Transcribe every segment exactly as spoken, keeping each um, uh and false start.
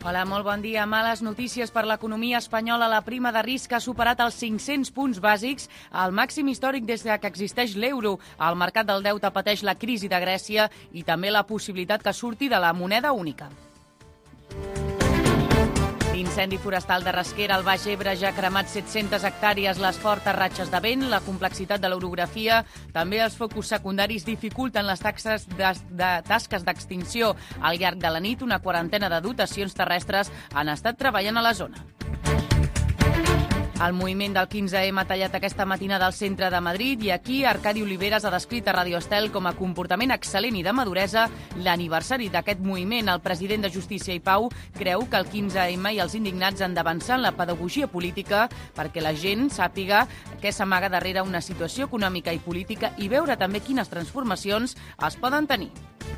Hola, molt bon dia. Males notícies per l'economia espanyola. La prima de risc ha superat els cinc-cents punts bàsics, el màxim històric des que existeix l'euro. El mercat del deute pateix la crisi de Grècia i també la possibilitat que surti de la moneda única. L'incendi forestal de Rasquera al Baix Ebre ja ha cremat set-centes hectàrees. Les fortes ratxes de vent, la complexitat de l'orografia, també els focus secundaris dificulten les taxes de, de tasques d'extinció. Al llarg de la nit, una quarantena de dotacions terrestres han estat treballant a la zona. El moviment del quinze ema ha tallat aquesta matinada al centre de Madrid i aquí Arcadi Oliveres ha descrit a Radio Estel com a comportament excel·lent i de maduresa l'aniversari d'aquest moviment. El president de Justícia i Pau creu que el quinze ema i els indignats han d'avançar en la pedagogia política perquè la gent sàpiga què s'amaga darrere una situació econòmica i política i veure també quines transformacions es poden tenir.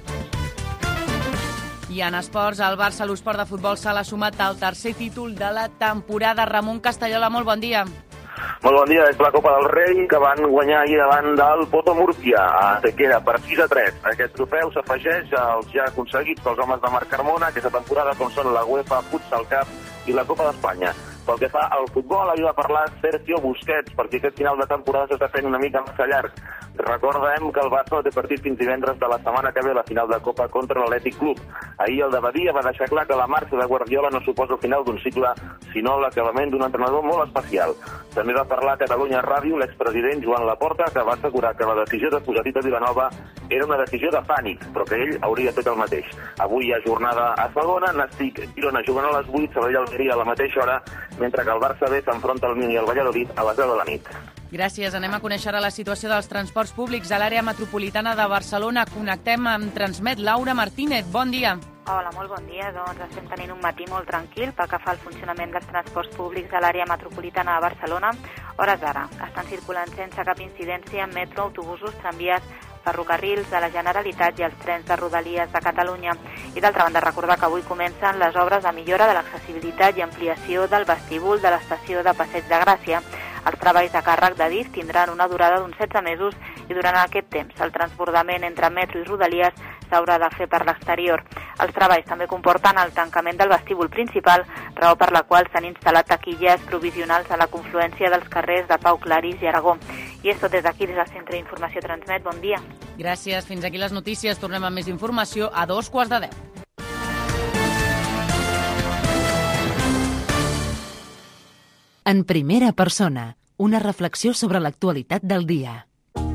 I en esports, el Barça, l'esport de futbol, s'ha sumat al tercer títol de la temporada. Ramon Castellola, molt bon dia. Molt bon dia, és la Copa del Rei que van guanyar ahir davant del Poto Murcia a Antequera per sis a tres. Aquest trofeu s'afegeix als ja aconseguits pels homes de Marc Carmona aquesta temporada, com són la UEFA Futsal Cup i la Copa d'Espanya. Pel que fa al futbol, havia de parlar Sergio Busquets, perquè aquest final de temporada s'està fent una mica massa llarg. Recordem que el Barça té partit fins divendres de la setmana que ve la final de Copa contra l'Atlètic Club. Ahir el de Badia va deixar clar que la marxa de Guardiola no suposa el final d'un cicle, sinó l'acabament d'un entrenador molt especial. També va parlar a Catalunya Ràdio l'expresident Joan Laporta, que va assegurar que la decisió de posar Tito Vilanova era una decisió de pànic, però que ell hauria fet el mateix. Avui hi ha jornada a segona, Nàstic Girona jugant a les vuit, Sabadell Almeria a la mateixa hora, mentre que el Barça B s'enfronta al Mini i al Valladolid a les deu de la nit. Gràcies. Anem a conèixer la situació dels transports públics a l'àrea metropolitana de Barcelona. Connectem amb Transmet. Laura Martínez, bon dia. Hola, molt bon dia. Doncs estem tenint un matí molt tranquil pel que fa al funcionament dels transports públics a l'àrea metropolitana de Barcelona. Hores d'ara estan circulant sense cap incidència metro, autobusos, tramvies, ferrocarrils de la Generalitat i els trens de Rodalies de Catalunya. I d'altra banda, recordar que avui comencen les obres de millora de l'accessibilitat i ampliació del vestíbul de l'estació de Passeig de Gràcia. Els treballs de càrrec de D I F tindran una durada d'uns setze mesos i durant aquest temps el transbordament entre metro i Rodalies s'haurà de fer per l'exterior. Els treballs també comporten el tancament del vestíbul principal, raó per la qual s'han instal·lat taquilles provisionals a la confluència dels carrers de Pau Claris i Aragó. I és tot des d'aquí, des del Centre d'Informació Transmet. Bon dia. Gràcies. Fins aquí les notícies. Tornem amb més informació a dos quarts de deu. En primera persona, una reflexió sobre l'actualitat del dia.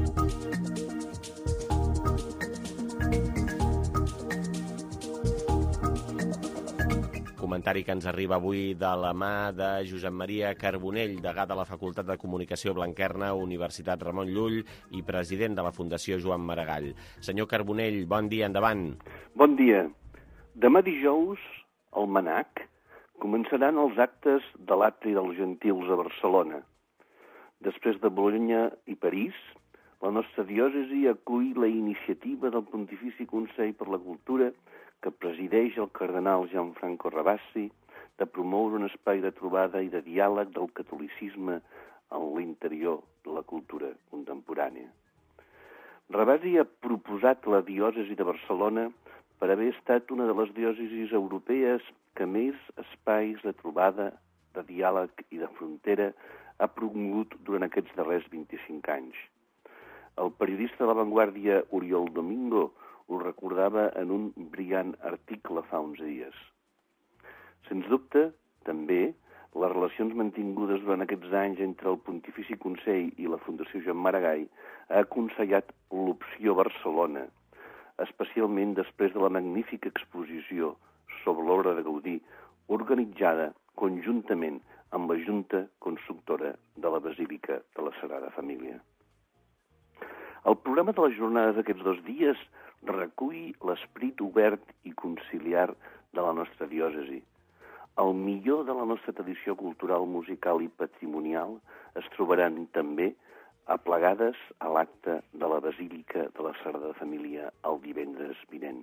Comentari que ens arriba avui de la mà de Josep Maria Carbonell, degà de la Facultat de Comunicació Blanquerna, Universitat Ramon Llull i president de la Fundació Joan Maragall. Senyor Carbonell, bon dia, endavant. Bon dia. Demà dijous, al Manac, començaran els actes de l'Atri dels Gentils a Barcelona. Després de Bolonya i París, la nostra diòcesi acull la iniciativa del Pontifici Consell per la Cultura que presideix el cardenal Gianfranco Rabassi de promoure un espai de trobada i de diàleg del catolicisme en l'interior de la cultura contemporània. Rabassi ha proposat la diòcesi de Barcelona per haver estat una de les diòcesis europees que més espais de trobada, de diàleg i de frontera ha promogut durant aquests darrers vint-i-cinc anys. El periodista de La Vanguardia Oriol Domingo ho recordava en un brillant article fa uns dies. Sens dubte, també, les relacions mantingudes durant aquests anys entre el Pontifici Consell i la Fundació Joan Maragall ha aconsellat l'opció Barcelona, especialment després de la magnífica exposició sobre l'obra de Gaudí, organitzada conjuntament amb la Junta Constructora de la Basílica de la Sagrada Família. El programa de les jornades d'aquests dos dies recull l'esperit obert i conciliar de la nostra diòcesi. El millor de la nostra tradició cultural, musical i patrimonial es trobaran també aplegades a l'acte de la Basílica de la Sagrada Família el divendres vinent.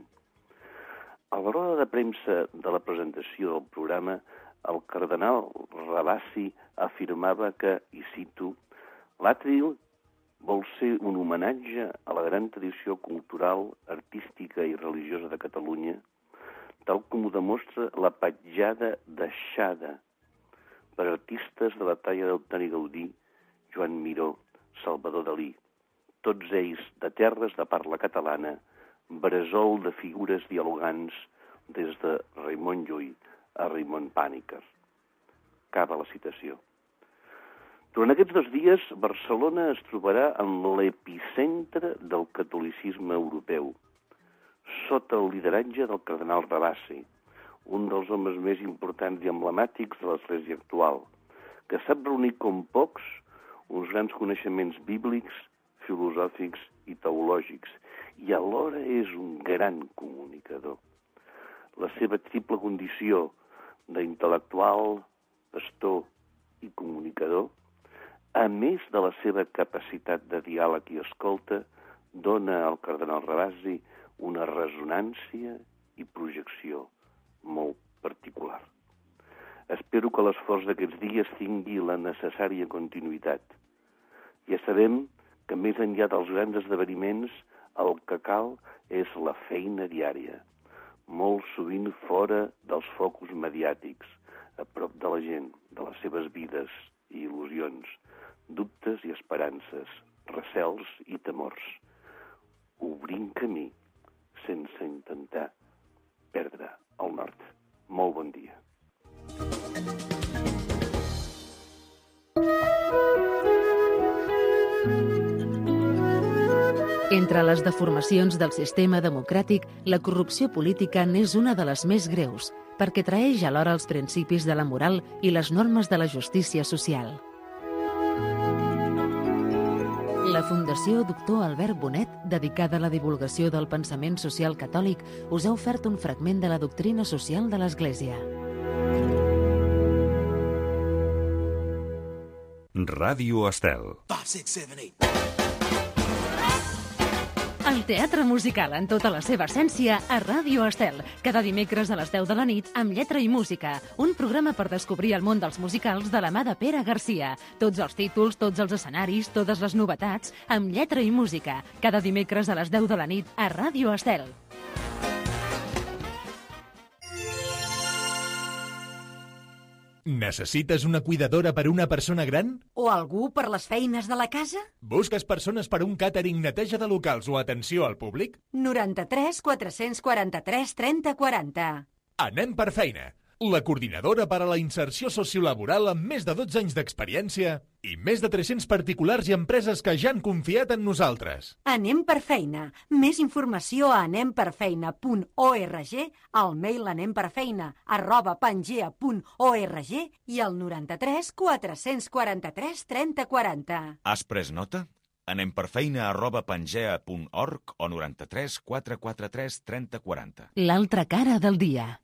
A la roda de premsa de la presentació del programa, el cardenal Rabassi afirmava que, i cito, l'Atri vol ser un homenatge a la gran tradició cultural, artística i religiosa de Catalunya, tal com ho demostra la petjada deixada per artistes de la talla d'Euteni Gaudí, Joan Miró, Salvador Dalí, tots ells de terres de parla catalana, bressol de figures dialogants des de Raimon Llull a Raimon Pàniker. Acaba la citació. Durant aquests dos dies, Barcelona es trobarà en l'epicentre del catolicisme europeu, sota el lideratge del cardenal Ravasi, un dels homes més importants i emblemàtics de l'Església actual, que sap reunir com pocs uns grans coneixements bíblics, filosòfics i teològics, i alhora és un gran comunicador. La seva triple condició d'intel·lectual, pastor i comunicador, a més de la seva capacitat de diàleg i escolta, dona al cardenal Ravasi una ressonància i projecció molt particular. Espero que l'esforç d'aquests dies tingui la necessària continuïtat. Ja sabem que més enllà dels grans esdeveniments, el que cal és la feina diària, molt sovint fora dels focus mediàtics, a prop de la gent, de les seves vides i il·lusions, dubtes i esperances, recels i temors, obrint camí sense intentar perdre el nord. Molt bon dia. Entre les deformacions del sistema democràtic, la corrupció política n'és una de les més greus, perquè traeix alhora els principis de la moral i les normes de la justícia social. La Fundació Doctor Albert Bonet, dedicada a la divulgació del pensament social catòlic, us ha ofert un fragment de la doctrina social de l'Església. Ràdio Estel. El teatre musical en tota la seva essència a Ràdio Estel, cada dimecres a les deu de la nit amb lletra i música, un programa per descobrir el món dels musicals de la mà de Pere Garcia. Tots els títols, tots els escenaris, totes les novetats, amb lletra i música, cada dimecres a les deu de la nit a Ràdio Estel. Necessites una cuidadora per una persona gran? O algú per les feines de la casa? Busques persones per un càtering, neteja de locals o atenció al públic? noranta-tres quatre-cents quaranta-tres trenta quaranta. Anem per feina. La coordinadora per a la inserció sociolaboral amb més de dotze anys d'experiència i més de tres-cents particulars i empreses que ja han confiat en nosaltres. Anem per feina. Més informació a anem per feina punt org, al mail anemperfeina arroba pangea punt org i al noranta-tres quatre-cents quaranta-tres trenta quaranta. Has pres nota? anemperfeina arroba pangea punt org o noranta-tres quatre-cents quaranta-tres trenta quaranta. L'altra cara del dia.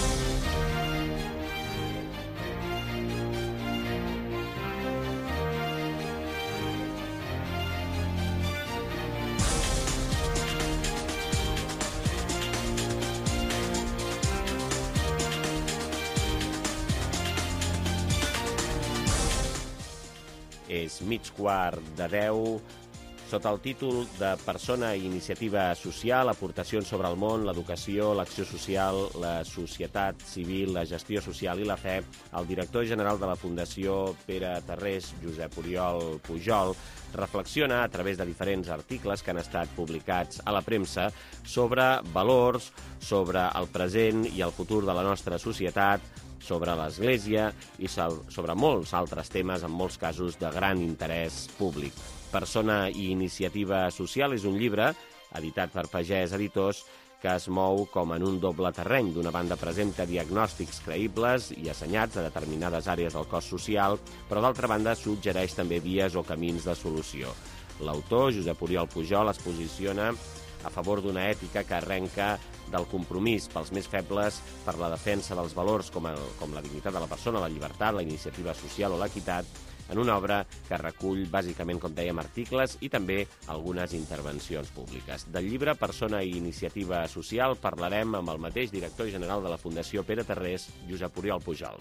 És mig quart de deu, sota el títol de Persona i Iniciativa Social, aportacions sobre el món, l'educació, l'acció social, la societat civil, la gestió social i la fe, el director general de la Fundació Pere Tarrés, Josep Oriol Pujol, reflexiona a través de diferents articles que han estat publicats a la premsa sobre valors, sobre el present i el futur de la nostra societat, sobre l'Església i sobre molts altres temes, en molts casos de gran interès públic. Persona i Iniciativa Social és un llibre, editat per Pagès Editors, que es mou com en un doble terreny. D'una banda presenta diagnòstics creïbles i assenyats a determinades àrees del cos social, però d'altra banda suggereix també vies o camins de solució. L'autor, Josep Oriol Pujol, es posiciona a favor d'una ètica que arrenca del compromís pels més febles, per la defensa dels valors com, el, com la dignitat de la persona, la llibertat, la iniciativa social o l'equitat, en una obra que recull bàsicament, com dèiem, articles i també algunes intervencions públiques. Del llibre Persona i Iniciativa Social parlarem amb el mateix director general de la Fundació Pere Tarrés, Josep Oriol Pujol.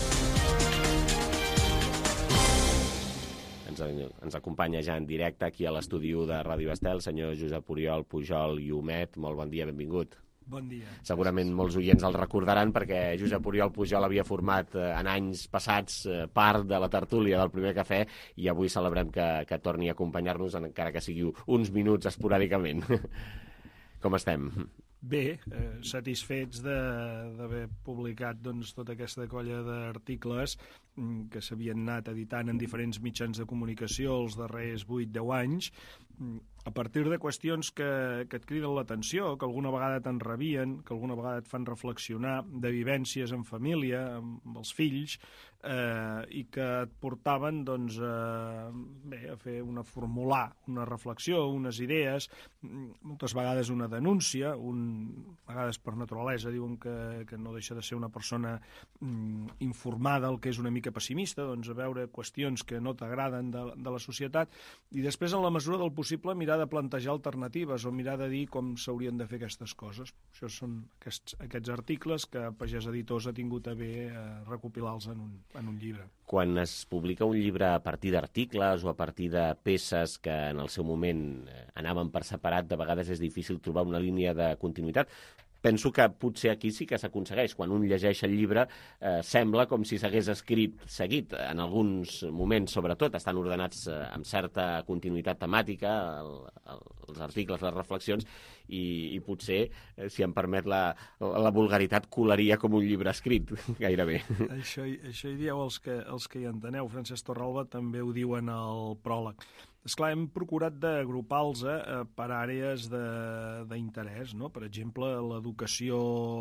Ens, ens acompanya ja en directe aquí a l'estudi de Ràdio Estel, senyor Josep Oriol Pujol i Humet. Molt bon dia, benvingut. Bon dia. Segurament molts oients el recordaran perquè Josep Oriol Pujol havia format eh, en anys passats eh, part de la tertúlia del Primer Cafè i avui celebrem que, que torni a acompanyar-nos, encara que sigui uns minuts esporàdicament. Com estem? Bé, eh, satisfets d'haver publicat doncs, tota aquesta colla d'articles mm, que s'havien anat editant en diferents mitjans de comunicació els darrers vuit deu anys, mm, a partir de qüestions que, que et criden l'atenció, que alguna vegada t'enrabien, que alguna vegada et fan reflexionar, de vivències en família, amb els fills, eh, i que et portaven doncs, a, bé, a fer una formular una reflexió, unes idees, moltes vegades una denúncia, un, a vegades per naturalesa diuen que, que no deixa de ser una persona mm, informada, el que és una mica pessimista, doncs a veure qüestions que no t'agraden de, de la societat, i després en la mesura del possible mirar de plantejar alternatives o mirar de dir com s'haurien de fer aquestes coses. Això són aquests, aquests articles que Pagès Editors ha tingut a bé eh, recopilar-los en, un, en un llibre. Quan es publica un llibre a partir d'articles o a partir de peces que en el seu moment anaven per separat, de vegades és difícil trobar una línia de continuïtat. Penso que potser aquí sí que s'aconsegueix. Quan un llegeix el llibre eh, sembla com si s'hagués escrit seguit. En alguns moments, sobretot, estan ordenats eh, amb certa continuïtat temàtica, el, el, els articles, les reflexions, i, i potser, eh, si em permet la, la vulgaritat, colaria com un llibre escrit, gairebé. Això, això hi dieu els que, els que hi enteneu. Francesc Torralba també ho diu en el pròleg. Esclar, hem procurat d'agrupar-los eh, per àrees d'interès, no? Per exemple, l'educació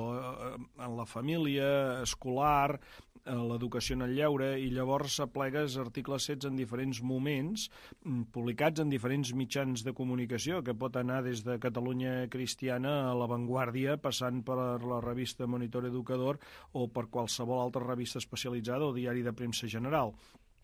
en la família, escolar, l'educació en el lleure, i llavors aplegues articles fets en diferents moments, publicats en diferents mitjans de comunicació, que pot anar des de Catalunya Cristiana a La Vanguardia, passant per la revista Monitor Educador o per qualsevol altra revista especialitzada o diari de premsa general.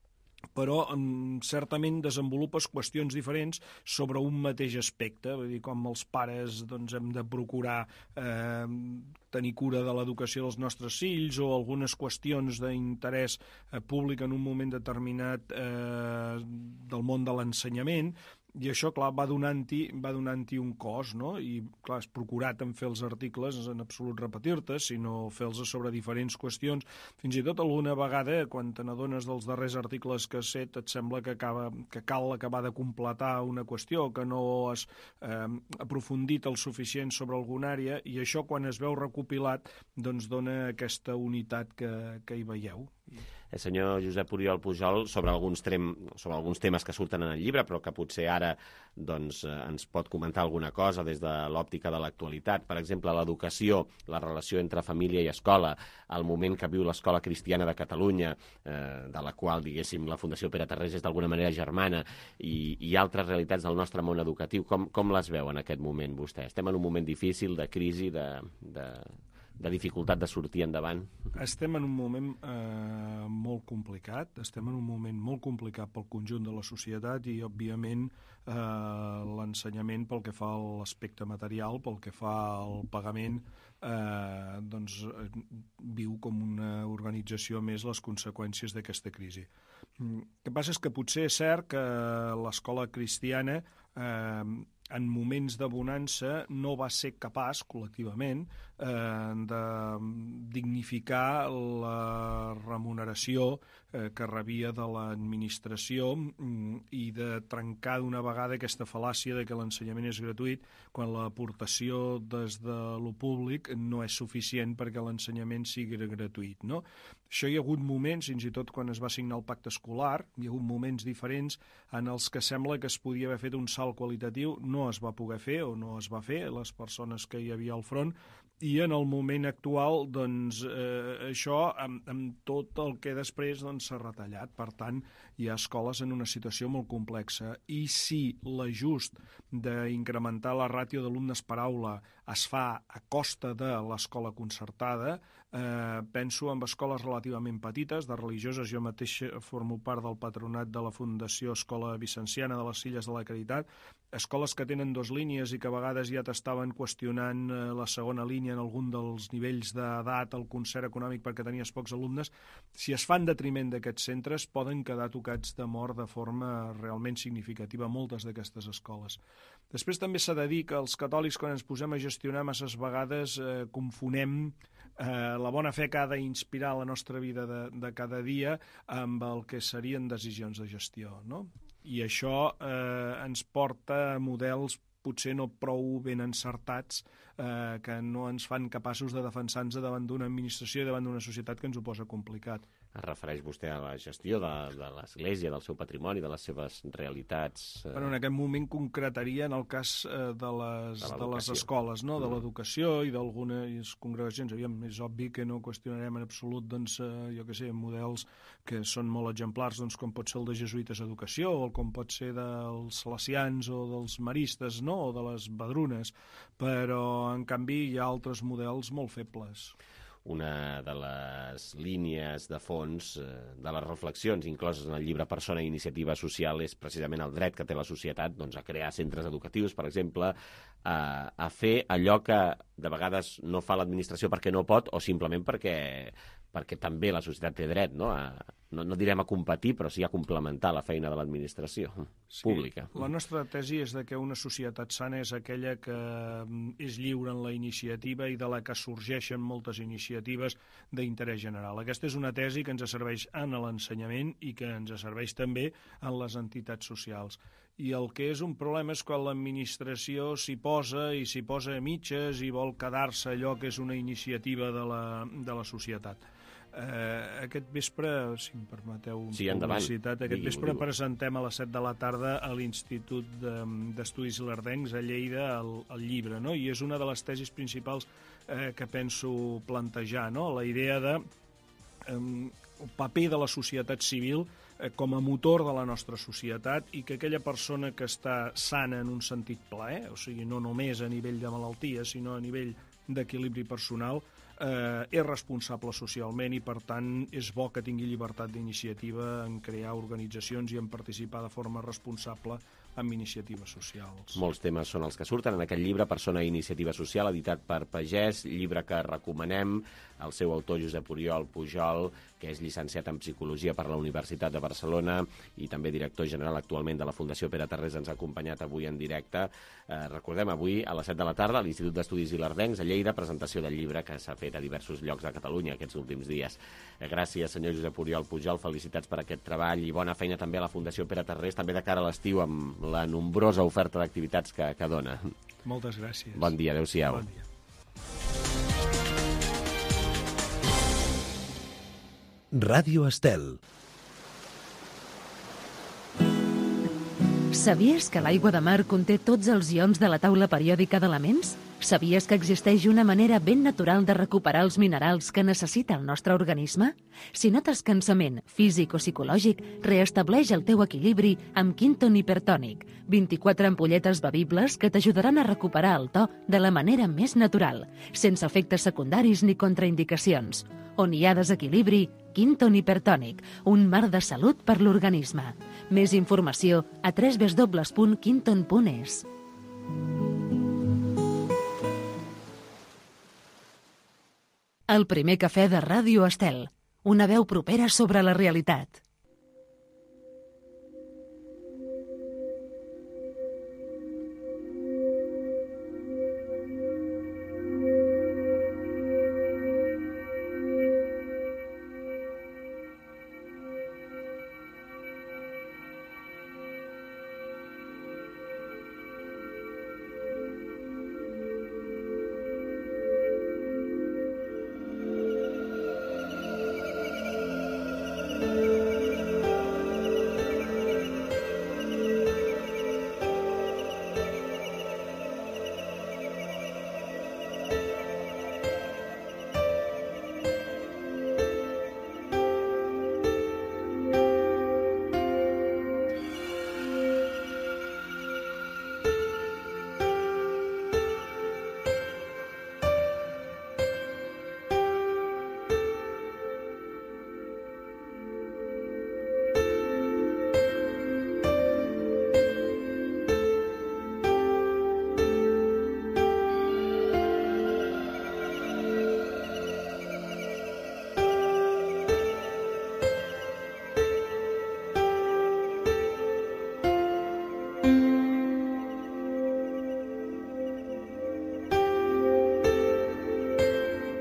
Però um, certament desenvolupes qüestions diferents sobre un mateix aspecte, vull dir, com els pares doncs, hem de procurar eh, tenir cura de l'educació dels nostres fills, o algunes qüestions d'interès eh, públic en un moment determinat eh, del món de l'ensenyament. I això, clar, va donant-hi va donant-hi un cos, no? I, clar, has procurat en fer els articles, en absolut repetir-te, sinó fer-los sobre diferents qüestions. Fins i tot alguna vegada, quan te n'adones dels darrers articles que has fet, et sembla que, acaba, que cal acabar de completar una qüestió, que no has eh, aprofundit el suficient sobre alguna àrea, i això, quan es veu recopilat, doncs dona aquesta unitat que, que hi veieu. El senyor Josep Oriol Pujol, sobre alguns, trem, sobre alguns temes que surten en el llibre, però que potser ara doncs, ens pot comentar alguna cosa des de l'òptica de l'actualitat. Per exemple, l'educació, la relació entre família i escola, el moment que viu l'Escola Cristiana de Catalunya, eh, de la qual, diguéssim, la Fundació Pere Tarrés és d'alguna manera germana, i, i altres realitats del nostre món educatiu. Com, com les veu en aquest moment vostè? Estem en un moment difícil, de crisi, de... de... de dificultat de sortir endavant? Estem en un moment eh, molt complicat, estem en un moment molt complicat pel conjunt de la societat i, òbviament, eh, l'ensenyament pel que fa a l'aspecte material, pel que fa al pagament, eh, doncs eh, viu com una organització més les conseqüències d'aquesta crisi. El que passa és que potser és cert que l'escola cristiana eh, en moments de bonança no va ser capaç, col·lectivament, eh, de dignificar la remuneració eh, que rebia de l'administració i de trencar d'una vegada aquesta fal·làcia de que l'ensenyament és gratuït quan l'aportació des de lo públic no és suficient perquè l'ensenyament sigui gratuït, no? Això hi ha hagut moments, fins i tot quan es va signar el pacte escolar, hi ha hagut moments diferents en els que sembla que es podia haver fet un salt qualitatiu, no es va poder fer o no es va fer, les persones que hi havia al front, i en el moment actual, doncs, eh, això, amb, amb tot el que després doncs, s'ha retallat. Per tant, hi ha escoles en una situació molt complexa. I si l'ajust d'incrementar la ràtio d'alumnes per aula es fa a costa de l'escola concertada, eh, penso en escoles relativament petites, de religioses. Jo mateix formo part del patronat de la Fundació Escola Vicenciana de les Illes de la Caritat, escoles que tenen dues línies i que a vegades ja t'estaven qüestionant eh, la segona línia en algun dels nivells d'edat, el concert econòmic perquè tenies pocs alumnes. Si es fa en detriment d'aquests centres, poden quedar tocats de mort de forma realment significativa moltes d'aquestes escoles. Després també s'ha de dir que els catòlics, quan ens posem a gestionar qüestionar masses vegades, eh, confonem eh, la bona fe que ha d'inspirar la nostra vida de, de cada dia amb el que serien decisions de gestió, no? I això eh, ens porta a models potser no prou ben encertats, eh, que no ens fan capaços de defensar-nos davant d'una administració i davant d'una societat que ens ho posa complicat. Es refereix vostè a la gestió de, de l'Església, del seu patrimoni, de les seves realitats? Eh... Bueno, en aquest moment concretaria en el cas eh, de, les, de, de les escoles, no? De l'educació i d'algunes congregacions. Aviam, és obvi que no qüestionarem en absolut, doncs, eh, jo què sé, models que són molt exemplars, doncs, com pot ser el de jesuïtes educació, o com pot ser dels salesians o dels maristes, no? O de les badrunes, però en canvi hi ha altres models molt febles. Una de les línies de fons eh, de les reflexions incloses en el llibre Persona i Iniciativa Social és precisament el dret que té la societat, doncs, a crear centres educatius, per exemple, a, a fer allò que de vegades no fa l'administració perquè no pot o simplement perquè, perquè també la societat té dret, no? A, no, no direm a competir, però sí a complementar la feina de l'administració sí, pública. La nostra tesi és de que una societat sana és aquella que és lliure en la iniciativa i de la que sorgeixen moltes iniciatives d'interès general. Aquesta és una tesi que ens serveix en l'ensenyament i que ens serveix també en les entitats socials. I el que és un problema és quan l'administració s'hi posa i s'hi posa a mitges i vol quedar-se allò que és una iniciativa de la, de la societat. Eh, aquest vespre, si em permeteu sí, publicitat, aquest digui, vespre digui. Presentem a les set de la tarda a l'Institut d'Estudis Ilerdencs a Lleida el, el llibre, no? I és una de les tesis principals eh, que penso plantejar, no? La idea de eh, el paper de la societat civil eh, com a motor de la nostra societat i que aquella persona que està sana en un sentit plaer, o sigui, no només a nivell de malaltia, sinó a nivell d'equilibri personal, eh, és responsable socialment i, per tant, és bo que tingui llibertat d'iniciativa en crear organitzacions i en participar de forma responsable amb iniciatives socials. Molts temes són els que surten en aquest llibre, Persona i Iniciativa Social, editat per Pagès, llibre que recomanem. El seu autor, Josep Oriol Pujol, que és llicenciat en Psicologia per la Universitat de Barcelona i també director general actualment de la Fundació Pere Tarrés, ens ha acompanyat avui en directe. Eh, recordem, avui a les set de la tarda a l'Institut d'Estudis Ilerdencs, a Lleida, presentació del llibre que s'ha fet a diversos llocs de Catalunya aquests últims dies. Eh, gràcies, senyor Josep Oriol Pujol, felicitats per aquest treball i bona feina també a la Fundació Pere Tarrés, també de cara a l'estiu amb la nombrosa oferta d'activitats que, que dona. Moltes gràcies. Bon dia, adéu-siau. Bon dia. Ràdio Estel. Sabies que l'aigua de mar conté tots els ions de la taula periòdica d'elements? Sabies que existeix una manera ben natural de recuperar els minerals que necessita el nostre organisme? Si notes cansament físic o psicològic, reestableix el teu equilibri amb Quinton Hipertònic, vint-i-quatre ampolletes bevibles que t'ajudaran a recuperar el to de la manera més natural, sense efectes secundaris ni contraindicacions. On hi ha desequilibri, Quinton Hipertònic, un mar de salut per l'organisme. Més informació a w w w punt quinton punt es. El primer cafè de Ràdio Estel, una veu propera sobre la realitat. Thank you.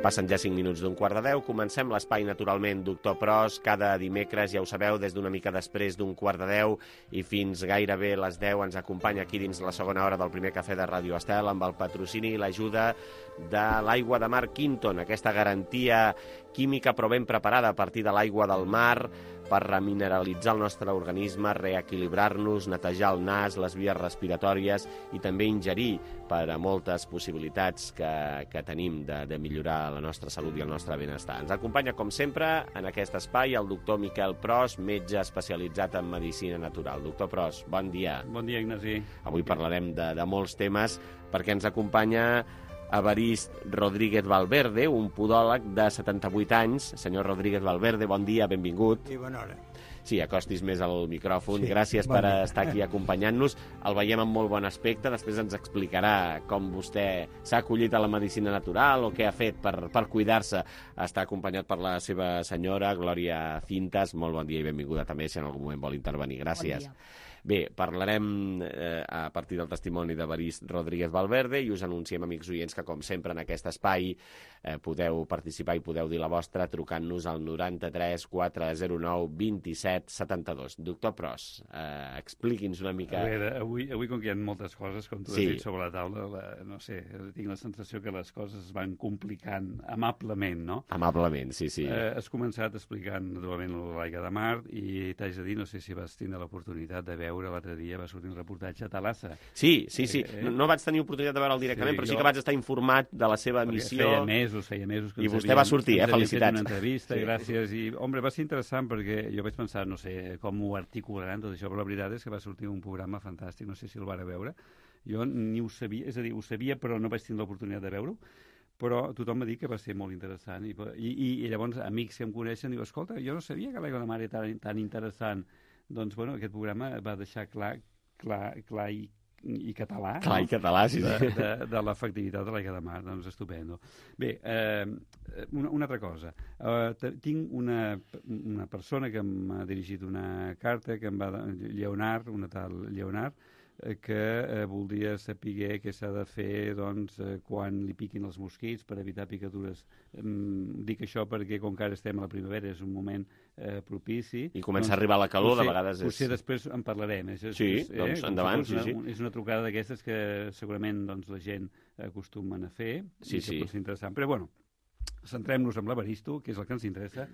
Passen ja cinc minuts d'un quart de deu. Comencem l'espai, naturalment, Doctor Pros, cada dimecres, ja ho sabeu, des d'una mica després d'un quart de deu i fins gairebé les deu ens acompanya aquí dins la segona hora del primer cafè de Ràdio Estel amb el patrocini i l'ajuda de l'aigua de mar Quinton, aquesta garantia química però ben preparada a partir de l'aigua del mar per remineralitzar el nostre organisme, reequilibrar-nos, netejar el nas, les vies respiratòries i també ingerir per a moltes possibilitats que, que tenim de, de millorar la nostra salut i el nostre benestar. Ens acompanya, com sempre, en aquest espai el doctor Miquel Pros, metge especialitzat en medicina natural. Doctor Pros, bon dia. Bon dia, Ignasi. Avui parlarem de, de molts temes perquè ens acompanya Evarist Rodríguez Valverde, un podòleg de setanta-vuit anys. Senyor Rodríguez Valverde, bon dia, benvingut. I bona hora. Sí, acostis més al micròfon. Sí, Gràcies bon per dia. estar aquí acompanyant-nos. El veiem amb molt bon aspecte. Després ens explicarà com vostè s'ha acollit a la medicina natural o què ha fet per, per cuidar-se. Està acompanyat per la seva senyora, Glòria Cintas. Molt bon dia i benvinguda també, si en algun moment vol intervenir. Gràcies. Bon dia. Bé, parlarem eh, a partir del testimoni d'Evarist Rodríguez Valverde i us anunciem, amics oients, que com sempre en aquest espai eh, podeu participar i podeu dir la vostra trucant-nos al noranta-tres quatre zero nou vint-i-set setanta-dos. Doctor Pros, eh, expliqui'ns una mica... A veure, avui, avui com que hi ha moltes coses, com tu sí. has dit sobre la taula, la, no sé, tinc la sensació que les coses es van complicant amablement, no? Amablement, sí, sí. Eh, has començat explicant, naturalment, l'aigua de mar i t'haig de dir, no sé si vas tindre l'oportunitat de veure l'altre dia va sortir un reportatge a Talassa. Sí, sí, sí. Eh, no, no vaig tenir oportunitat de veure'l directament, sí, però sí que vaig estar informat de la seva emissió. Feia mesos, feia mesos que I vostè va sortir, eh? Felicitats. Una entrevista, sí. Gràcies. I, home, va ser interessant perquè jo vaig pensar, no sé, com ho articularan tot això, però la veritat és que va sortir un programa fantàstic, no sé si el vara veure. Jo ni ho sabia, és a dir, ho sabia, però no vaig tenir l'oportunitat de veure-ho. Però tothom m'ha dit que va ser molt interessant. I, i, i llavors amics que em coneixen diuen, escolta, jo no sabia que l'aigua de mar era tan, tan interessant. Doncs, bueno, aquest programa va deixar clar, clar, clar i, i català, clar no? i català, sí, de, sí. de, de l'efectivitat de l'aigua de mar. Doncs estupendo. Bé, eh, una, una altra cosa. Eh, tinc una, una persona que m'ha dirigit una carta, que em va... Lleonard, una tal Lleonard, que eh, voldria saber què s'ha de fer doncs, eh, quan li piquin els mosquits per evitar picadures. Mm, dic això perquè com que ara estem a la primavera és un moment eh, propici. I comença doncs, a arribar la calor, potser, de vegades és... Potser després en parlarem. És, sí, és, eh, doncs endavant, si sí, sí. Una, és una trucada d'aquestes que segurament doncs, la gent acostumen a fer. Sí, i que sí. pot ser interessant. Però bueno, centrem-nos en l'Evaristo, que és el que ens interessa.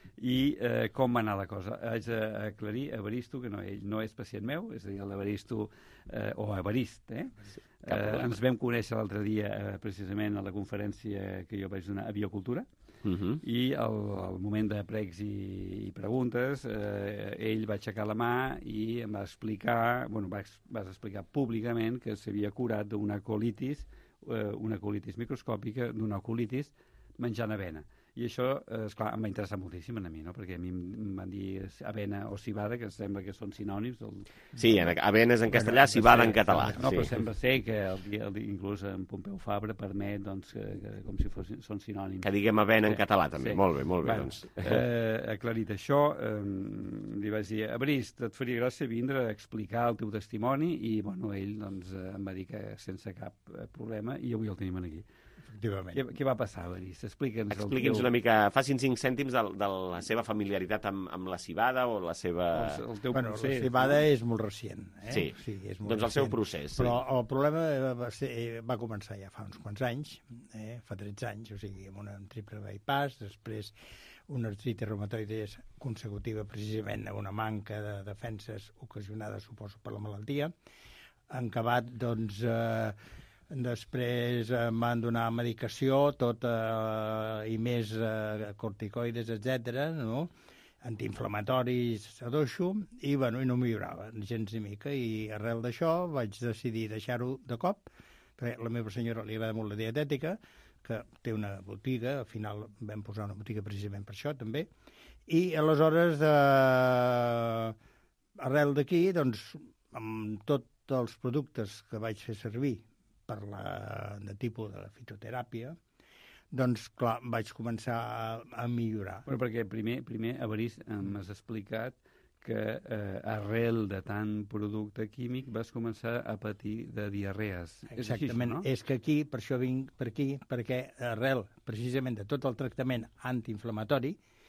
I eh, com va anar la cosa? Haig d'aclarir, Evaristo, que no, ell no és pacient meu, és a dir, l'Evaristo, eh, o Evarist, eh? Sí, eh, ens vam conèixer l'altre dia eh, precisament a la conferència que jo vaig donar a Biocultura, uh -huh. i al, al moment de pregs i, i preguntes, eh, ell va aixecar la mà i em va explicar, bueno, va, vas explicar públicament que s'havia curat d'una colitis, eh, una colitis microscòpica, d'una colitis menjant avena. I això, eh, esclar, em va interessar moltíssim a mi, no? Perquè a mi em van dir avena o cibada, que sembla que són sinònims. El... Sí, en, avena és en castellà, bueno, cibada en català. No, sí. Però sembla ser que el, el, inclús en Pompeu Fabra permet doncs, que, que, com si fossin, són sinònims. Que diguem avena en català, també. Sí. Molt bé, molt bé. Bueno, doncs. eh, aclarit això, eh, li vaig dir, Evarist, et faria gràcia vindre a explicar el teu testimoni, i bueno, ell doncs, em va dir que sense cap problema, i avui el tenim aquí. Què, què va passar, Evarist? Explica'ns. Expliqui'ns teu... una mica, facin cinc cèntims de, de la seva familiaritat amb, amb la cibada o la seva... El, el teu bueno, procés, la cibada no? És molt recient. Eh? Sí, sí és molt doncs recient. El seu procés. Però sí. el problema va, ser, va començar ja fa uns quants anys, eh? fa tretze anys, o sigui, amb una triple bypass, després una artritis reumatoide consecutiva precisament a una manca de defenses ocasionada, suposo, per la malaltia. En acabat, doncs... Eh, Després em van donar medicació, tot eh, i més eh, corticoides, etcètera, no? Antiinflamatoris a doixo, i, bueno, i no millorava gens ni mica. I arrel d'això vaig decidir deixar-ho de cop, perquè a la meva senyora li agrada molt la dietètica, que té una botiga, al final vam posar una botiga precisament per això, també, i aleshores, eh, arrel d'aquí, doncs, amb tots els productes que vaig fer servir per la, de tipus de la fitoteràpia, doncs, clar, vaig començar a, a millorar. Bueno, perquè primer, primer Evarist, m'has explicat que eh, arrel de tant producte químic vas començar a patir de diarrees. Exactament, és, així, no? És que aquí, per això vinc per aquí, perquè arrel precisament de tot el tractament antiinflamatori,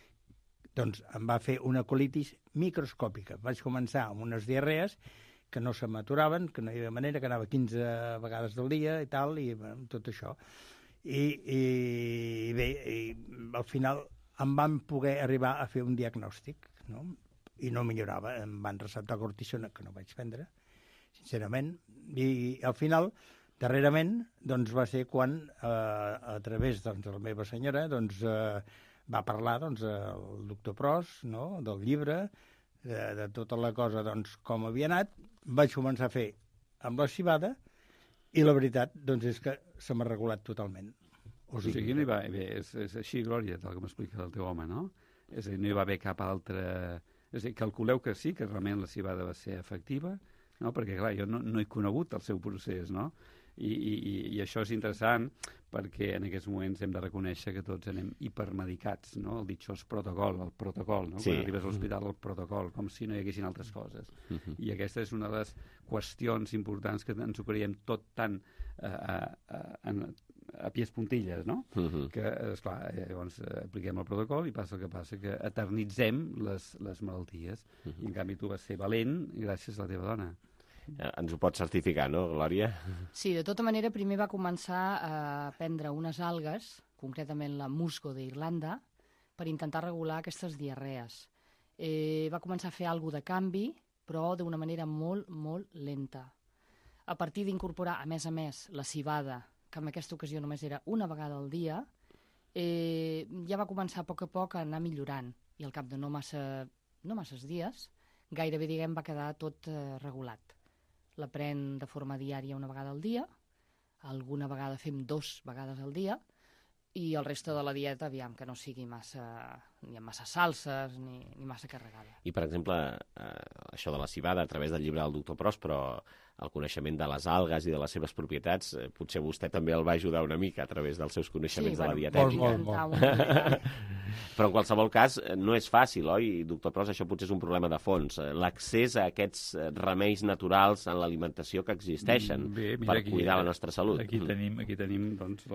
doncs em va fer una colitis microscòpica. Vaig començar amb unes diarrees que no se m'aturaven, que no hi havia manera, que anava quinze vegades del dia i tal, i bueno, tot això. I, i bé, i al final em van poder arribar a fer un diagnòstic, no? I no millorava, em van receptar cortisona, que no vaig prendre, sincerament, i al final, darrerament, doncs va ser quan, eh, a través doncs, de la meva senyora, doncs, eh, va parlar doncs, el doctor Pros, no?, del llibre, de, de tota la cosa, doncs, com havia anat, vaig començar a fer amb la civada, i la veritat, doncs, és que se m'ha regulat totalment. O sigui, o sigui no hi va, bé, és, és així, Glòria, tal com explica el teu home, no? És a dir, no hi va haver cap altre... És a dir, calculeu que sí, que realment la civada va ser efectiva, no? Perquè, clar, jo no, no he conegut el seu procés, no? I, i, i això és interessant perquè en aquests moments hem de reconèixer que tots anem hipermedicats, no? El ditxós protocol, el protocol, no? Sí. Quan arribes a l'hospital, el protocol, com si no hi haguessin altres coses. Uh-huh. I aquesta és una de les qüestions importants que ens ho creiem tot tan eh, a, a, a pies puntilles, no? Uh-huh. Que, esclar, llavors apliquem el protocol i passa el que passa, que eternitzem les, les malalties. Uh-huh. I en canvi tu vas ser valent gràcies a la teva dona. Ens ho pots certificar, no, Glòria? Sí, de tota manera, primer va començar a prendre unes algues, concretament la musgo d'Irlanda, per intentar regular aquestes diarrees. Eh, va començar a fer alguna de canvi, però d'una manera molt, molt lenta. A partir d'incorporar, a més a més, la civada, que en aquesta ocasió només era una vegada al dia, eh, ja va començar a poc a poc a anar millorant. I al cap de no massa, no masses dies, gairebé, diguem, va quedar tot eh, regulat. La pren de forma diària una vegada al dia, alguna vegada fem dos vegades al dia, i el reste de la dieta, aviam, que no sigui massa, ni amb massa salses ni, ni massa carregada. I, per exemple, eh, això de la civada a través del llibre del doctor Pros, però el coneixement de les algues i de les seves propietats, eh, potser vostè també el va ajudar una mica a través dels seus coneixements sí, de la dietètica. Molt, molt, molt. Però en qualsevol cas no és fàcil, oi, doctor Pros? Això potser és un problema de fons. L'accés a aquests remeis naturals en l'alimentació que existeixen Bé, mira, per aquí, cuidar la nostra salut. Aquí tenim, aquí tenim doncs,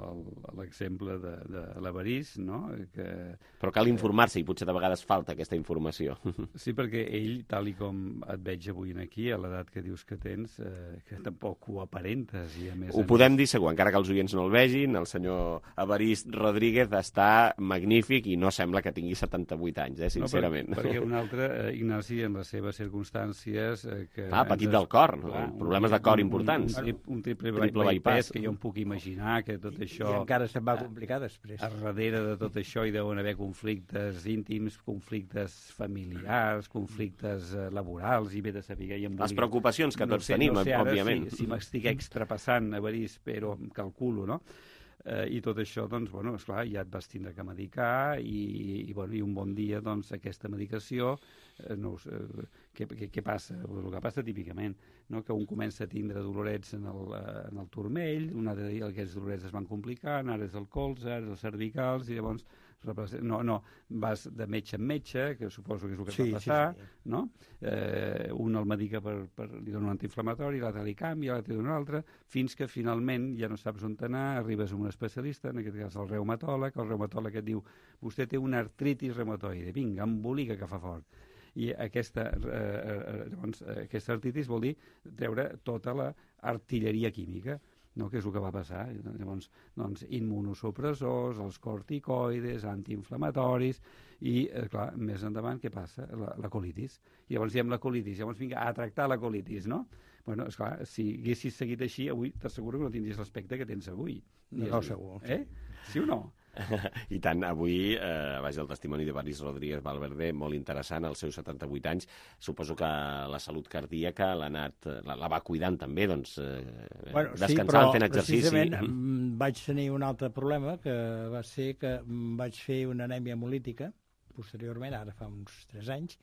l'exemple de, de l'Evarist, no? Que, Però cal informar-se i potser de vegades falta aquesta informació. Sí, perquè ell, tal i com et veig avui aquí, a l'edat que dius que tens, eh, que tampoc ho aparentes. I a més, ho podem dir segur, encara que els oients no el vegin, el senyor Evarist Rodríguez està magnífic i no sembla que tingui setanta-vuit anys, eh, sincerament. No, per, perquè un altre, eh, Ignasi, en les seves circumstàncies... Eh, que ah, petit del cor, no? Clar, problemes de cor un, importants. Un, un, un triple, triple bypass, que jo em puc imaginar que tot això... I encara se'n va complicar després. A darrere de tot això hi deuen haver conflictes íntims, conflictes familiars, conflictes eh, laborals, i bé de saber... I les preocupacions que tots no sé, tenim, no sé ara òbviament. Si, si m'estic extrapassant, Evarist, però calculo, no? Eh, I tot això, doncs, bueno, esclar, ja et vas tindre que medicar i, i, bueno, i un bon dia, doncs, aquesta medicació, eh, no sé, eh, què, què, què passa? El que passa típicament, no? Que un comença a tindre dolorets en el, eh, en el turmell, un altre dia aquests dolorets es van complicant, ara és el colze, ara és els cervicals, i llavors no, no, vas de metge en metge, que suposo que és el que sí, va passar, sí, sí. No? Eh, un el medica per, per, li dona un antiinflamatori, l'altre li canvia, l'altre li dona un altre, fins que finalment ja no saps on anar, arribes a un especialista, en aquest cas el reumatòleg, el reumatòleg et diu, vostè té una artritis reumatoide, vinga, embolica que fa fort. I aquesta, eh, llavors, aquesta artritis vol dir treure tota l'artilleria química, no? Que és el que va passar. Llavors, doncs, immunosupressors, els corticoides, antiinflamatoris, i, eh, clar, més endavant, què passa? La, la colitis. I llavors diem la colitis, llavors vinga, a tractar la colitis, no? Bueno, esclar, si haguessis seguit així, avui t'asseguro que no tindries l'aspecte que tens avui. No, no segur. Eh? Sí o no? I tant, avui, eh, vaja, el testimoni d'Evarist Rodríguez Valverde, molt interessant, als seus setanta-vuit anys. Suposo que la salut cardíaca l'ha anat, la, la va cuidant també, doncs, eh, bueno, descansant, sí, fent exercici. Precisament vaig tenir un altre problema, que va ser que vaig fer una anèmia hemolítica, posteriorment, ara fa uns tres anys,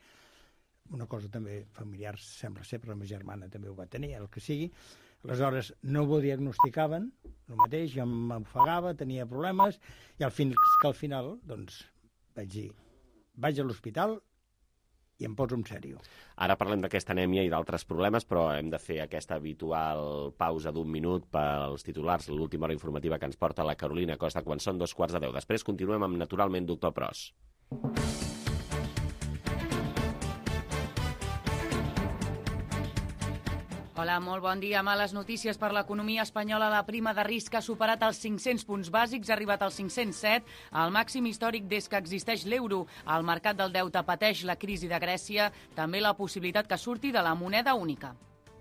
una cosa també familiar, sembla ser, però la meva germana també ho va tenir, el que sigui. Aleshores, no ho diagnosticaven, el mateix, jo m'ofegava, tenia problemes, i al fin, que al final, doncs, vaig dir, vaig a l'hospital i em poso en sèrio. Ara parlem d'aquesta anèmia i d'altres problemes, però hem de fer aquesta habitual pausa d'un minut pels titulars, l'última hora informativa que ens porta la Carolina Costa quan són dos quarts de deu. Després continuem amb, naturalment, Doctor Pros. Hola, molt bon dia. Males notícies per l'economia espanyola. La prima de risc ha superat els cinc-cents punts bàsics, ha arribat als cinc-cents set, el màxim històric des que existeix l'euro. El mercat del deute pateix la crisi de Grècia, també la possibilitat que surti de la moneda única.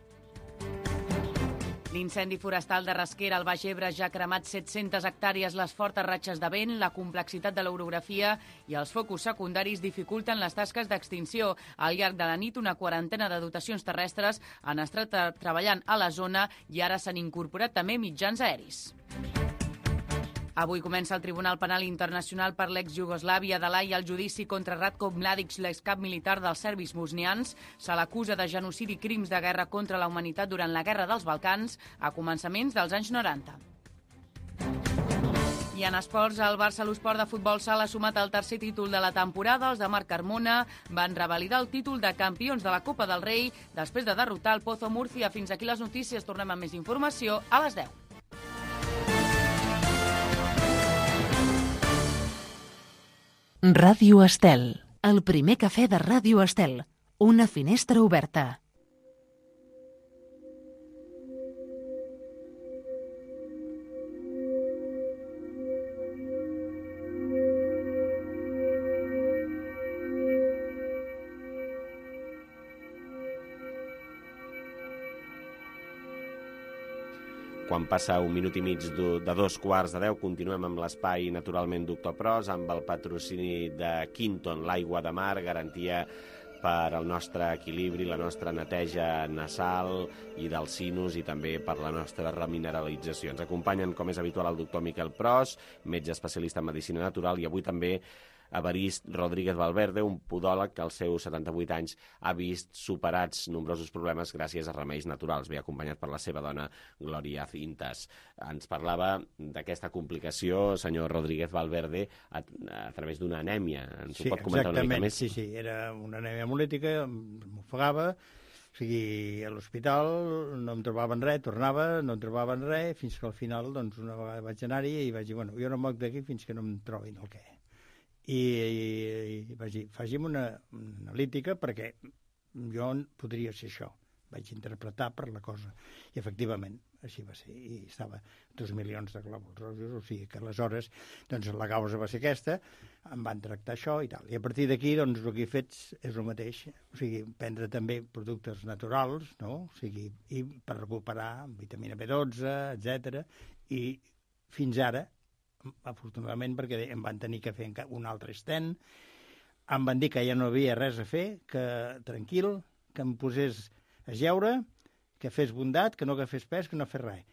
L'incendi forestal de Rasquera al Baix Ebre ja ha cremat set-centes hectàrees. Les fortes ratxes de vent, la complexitat de l'orografia i els focus secundaris dificulten les tasques d'extinció. Al llarg de la nit, una quarantena de dotacions terrestres han estat treballant a la zona i ara s'han incorporat també mitjans aeris. Avui comença el Tribunal Penal Internacional per l'ex-Iugoslàvia de l'Haia el judici contra Ratko Mladic, l'excap militar dels serbis bosnians. Se l'acusa de genocidi i crims de guerra contra la humanitat durant la Guerra dels Balcans a començaments dels anys noranta. I en esports, el Barça l'Esport de futbol sala ha sumat el tercer títol de la temporada. Els de Marc Carmona van revalidar el títol de campions de la Copa del Rei després de derrotar el Pozo Murcia. Fins aquí les notícies. Tornem amb més informació a les deu. Ràdio Estel, el primer cafè de Ràdio Estel, una finestra oberta. Quan passa un minut i mig de dos quarts de deu, continuem amb l'espai, naturalment, Doctor Pros, amb el patrocini de Quinton, l'aigua de mar, garantia per al nostre equilibri, la nostra neteja nasal i del sinus i també per la nostra remineralització. Ens acompanyen, com és habitual, el doctor Miquel Pros, metge especialista en medicina natural, i avui també Evarist Rodríguez Valverde, un podòleg que als seus setanta-vuit anys ha vist superats nombrosos problemes gràcies a remeis naturals. Ve acompanyat per la seva dona, Glòria Cintas. Ens parlava d'aquesta complicació, senyor Rodríguez Valverde, a, a través d'una anèmia. Ens sí, ho pot comentar una mica més? Sí, sí, era una anèmia hemolítica, m'ofegava, o sigui, a l'hospital no em trobaven res, tornava, no em trobaven res, fins que al final, doncs, una vegada vaig anar-hi i vaig dir, bueno, jo no moc d'aquí fins que no em trobin el què. I, i, i vaig dir, faci'm una, una analítica perquè jo podria ser això. Vaig interpretar per la cosa. I efectivament, així va ser. I estava dos milions de glòbuls rojos, o sigui que aleshores doncs, la causa va ser aquesta, em van tractar això i tal. I a partir d'aquí doncs, el que he fet és el mateix. O sigui, prendre també productes naturals, no? O sigui, i per recuperar vitamina B dotze, etcètera. I fins ara, afortunadament, perquè em van tenir que fer un altre stent, em van dir que ja no havia res a fer, que tranquil, que em posés a jeure, que fes bondat, que no que fes pes, que no fes res.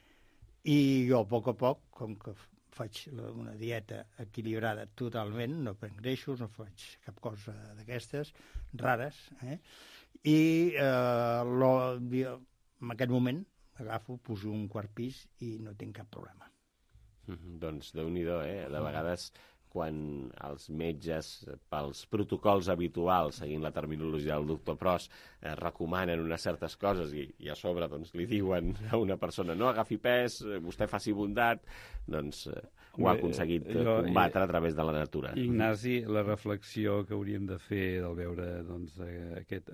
I jo, a poc a poc, com que faig una dieta equilibrada totalment, no prenc greixos, no faig cap cosa d'aquestes, rares, eh? I eh, lo, en aquest moment agafo, poso un quart pis i no tinc cap problema. Mm-hmm, doncs Déu-n'hi-do, eh? De vegades quan els metges, pels protocols habituals, seguint la terminologia del doctor Pros, eh, recomanen unes certes coses i, i a sobre doncs, li diuen a una persona no agafi pes, vostè faci bondat, doncs eh, ho ha aconseguit eh, combatre a través de la natura. Ignasi, la reflexió que hauríem de fer del veure doncs, aquest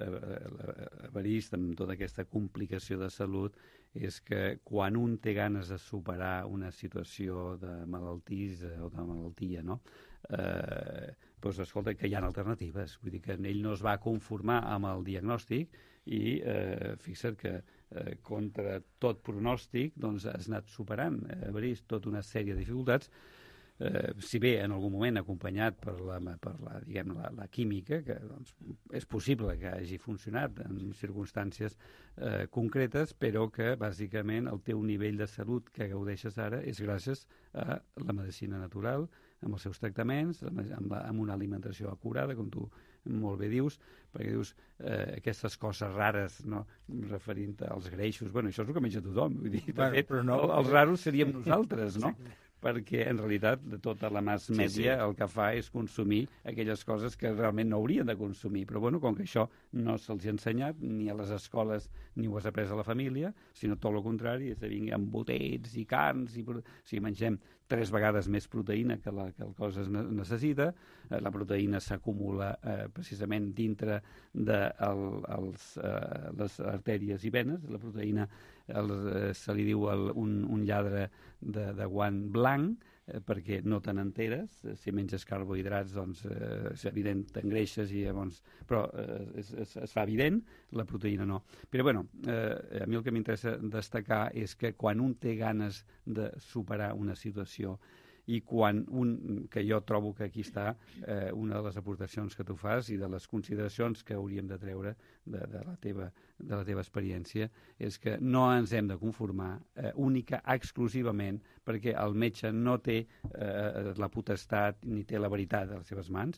Evarist amb tota aquesta complicació de salut és que quan un té ganes de superar una situació de malaltís o de malaltia, no? Eh, doncs escolta, que hi ha alternatives. Vull dir que ell no es va conformar amb el diagnòstic i eh, fixa't que eh, contra tot pronòstic doncs, has anat superant, eh, Evarist, tota una sèrie de dificultats. Eh, si bé en algun moment acompanyat per la, per la, diguem, la, la química, que doncs, és possible que hagi funcionat en circumstàncies eh, concretes, però que bàsicament el teu nivell de salut que gaudeixes ara és gràcies a la medicina natural, amb els seus tractaments, amb, la, amb una alimentació acurada, com tu molt bé dius, perquè dius eh, aquestes coses rares, no? Referint als greixos, bueno, això és el que menja tothom, vull dir, de bueno, fet, però no, els raros seríem nosaltres, no? perquè en realitat de tota la mass media sí, sí. el que fa és consumir aquelles coses que realment no haurien de consumir. Però bueno, com que això no se'ls ha ensenyat ni a les escoles ni ho has après a la família, sinó tot el contrari, és a dir, embotets i carns, i, o sigui, mengem tres vegades més proteïna que la que el cos es necessita. La proteïna s'acumula eh, precisament dintre de el, els, eh, les artèries i venes. La proteïna el, eh, se li diu el, un, un lladre de, de guant blanc, eh, perquè no te n'enteres. Si menges carbohidrats, doncs eh, és evident, t'engreixes, i, doncs, però eh, es, es, es fa evident, la proteïna no. Però bueno, eh, a mi el que m'interessa destacar és que quan un té ganes de superar una situació, i quan un, que jo trobo que aquí està eh, una de les aportacions que tu fas i de les consideracions que hauríem de treure de, de, la, teva, de la teva experiència, és que no ens hem de conformar eh, única, exclusivament, perquè el metge no té eh, la potestat ni té la veritat a les seves mans.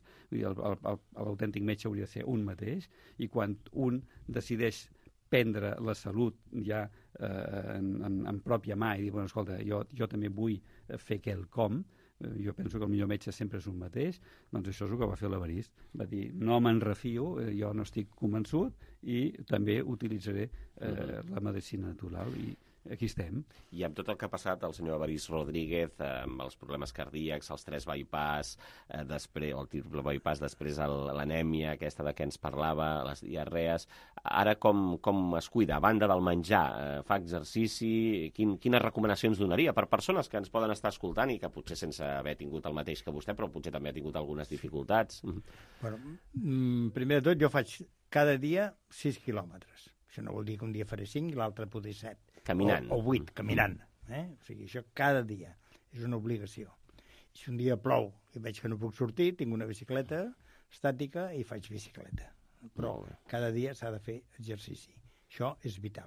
L'autèntic metge hauria de ser un mateix, i quan un decideix prendre la salut ja eh, en, en, en pròpia mà i dir, bueno, escolta, jo, jo també vull fer quelcom, eh, jo penso que el millor metge sempre és un mateix, doncs això és el que va fer l'Evarist. Va dir, no me'n refio, eh, jo no estic convençut, i també utilitzaré eh, uh-huh. la medicina natural, i aquí estem. I amb tot el que ha passat el senyor Evarist Rodríguez, eh, amb els problemes cardíacs, els tres bypass, eh, després, el triple bypass, després l'anèmia aquesta de què ens parlava, les diarrees, ara com, com es cuida? A banda del menjar, eh, fa exercici, quin, quines recomanacions donaria per persones que ens poden estar escoltant i que potser sense haver tingut el mateix que vostè, però potser també ha tingut algunes dificultats? Bueno, mm, primer de tot, jo faig cada dia sis quilòmetres. Això no vol dir que un dia faré cinc i l'altre potser set. Caminant. O, o vuit, caminant. Eh? O sigui, això cada dia. És una obligació. I si un dia plou i veig que no puc sortir, tinc una bicicleta estàtica i faig bicicleta. Però cada dia s'ha de fer exercici. Això és vital.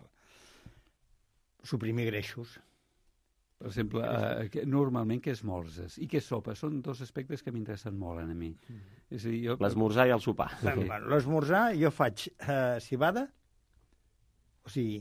Suprimir greixos. Per exemple, eh, que, normalment què esmorzes i què sopes? Són dos aspectes que m'interessen molt a mi. Mm. És a dir, jo... L'esmorzar i el sopar. Sí. L'esmorzar jo faig eh, cibada, o sigui,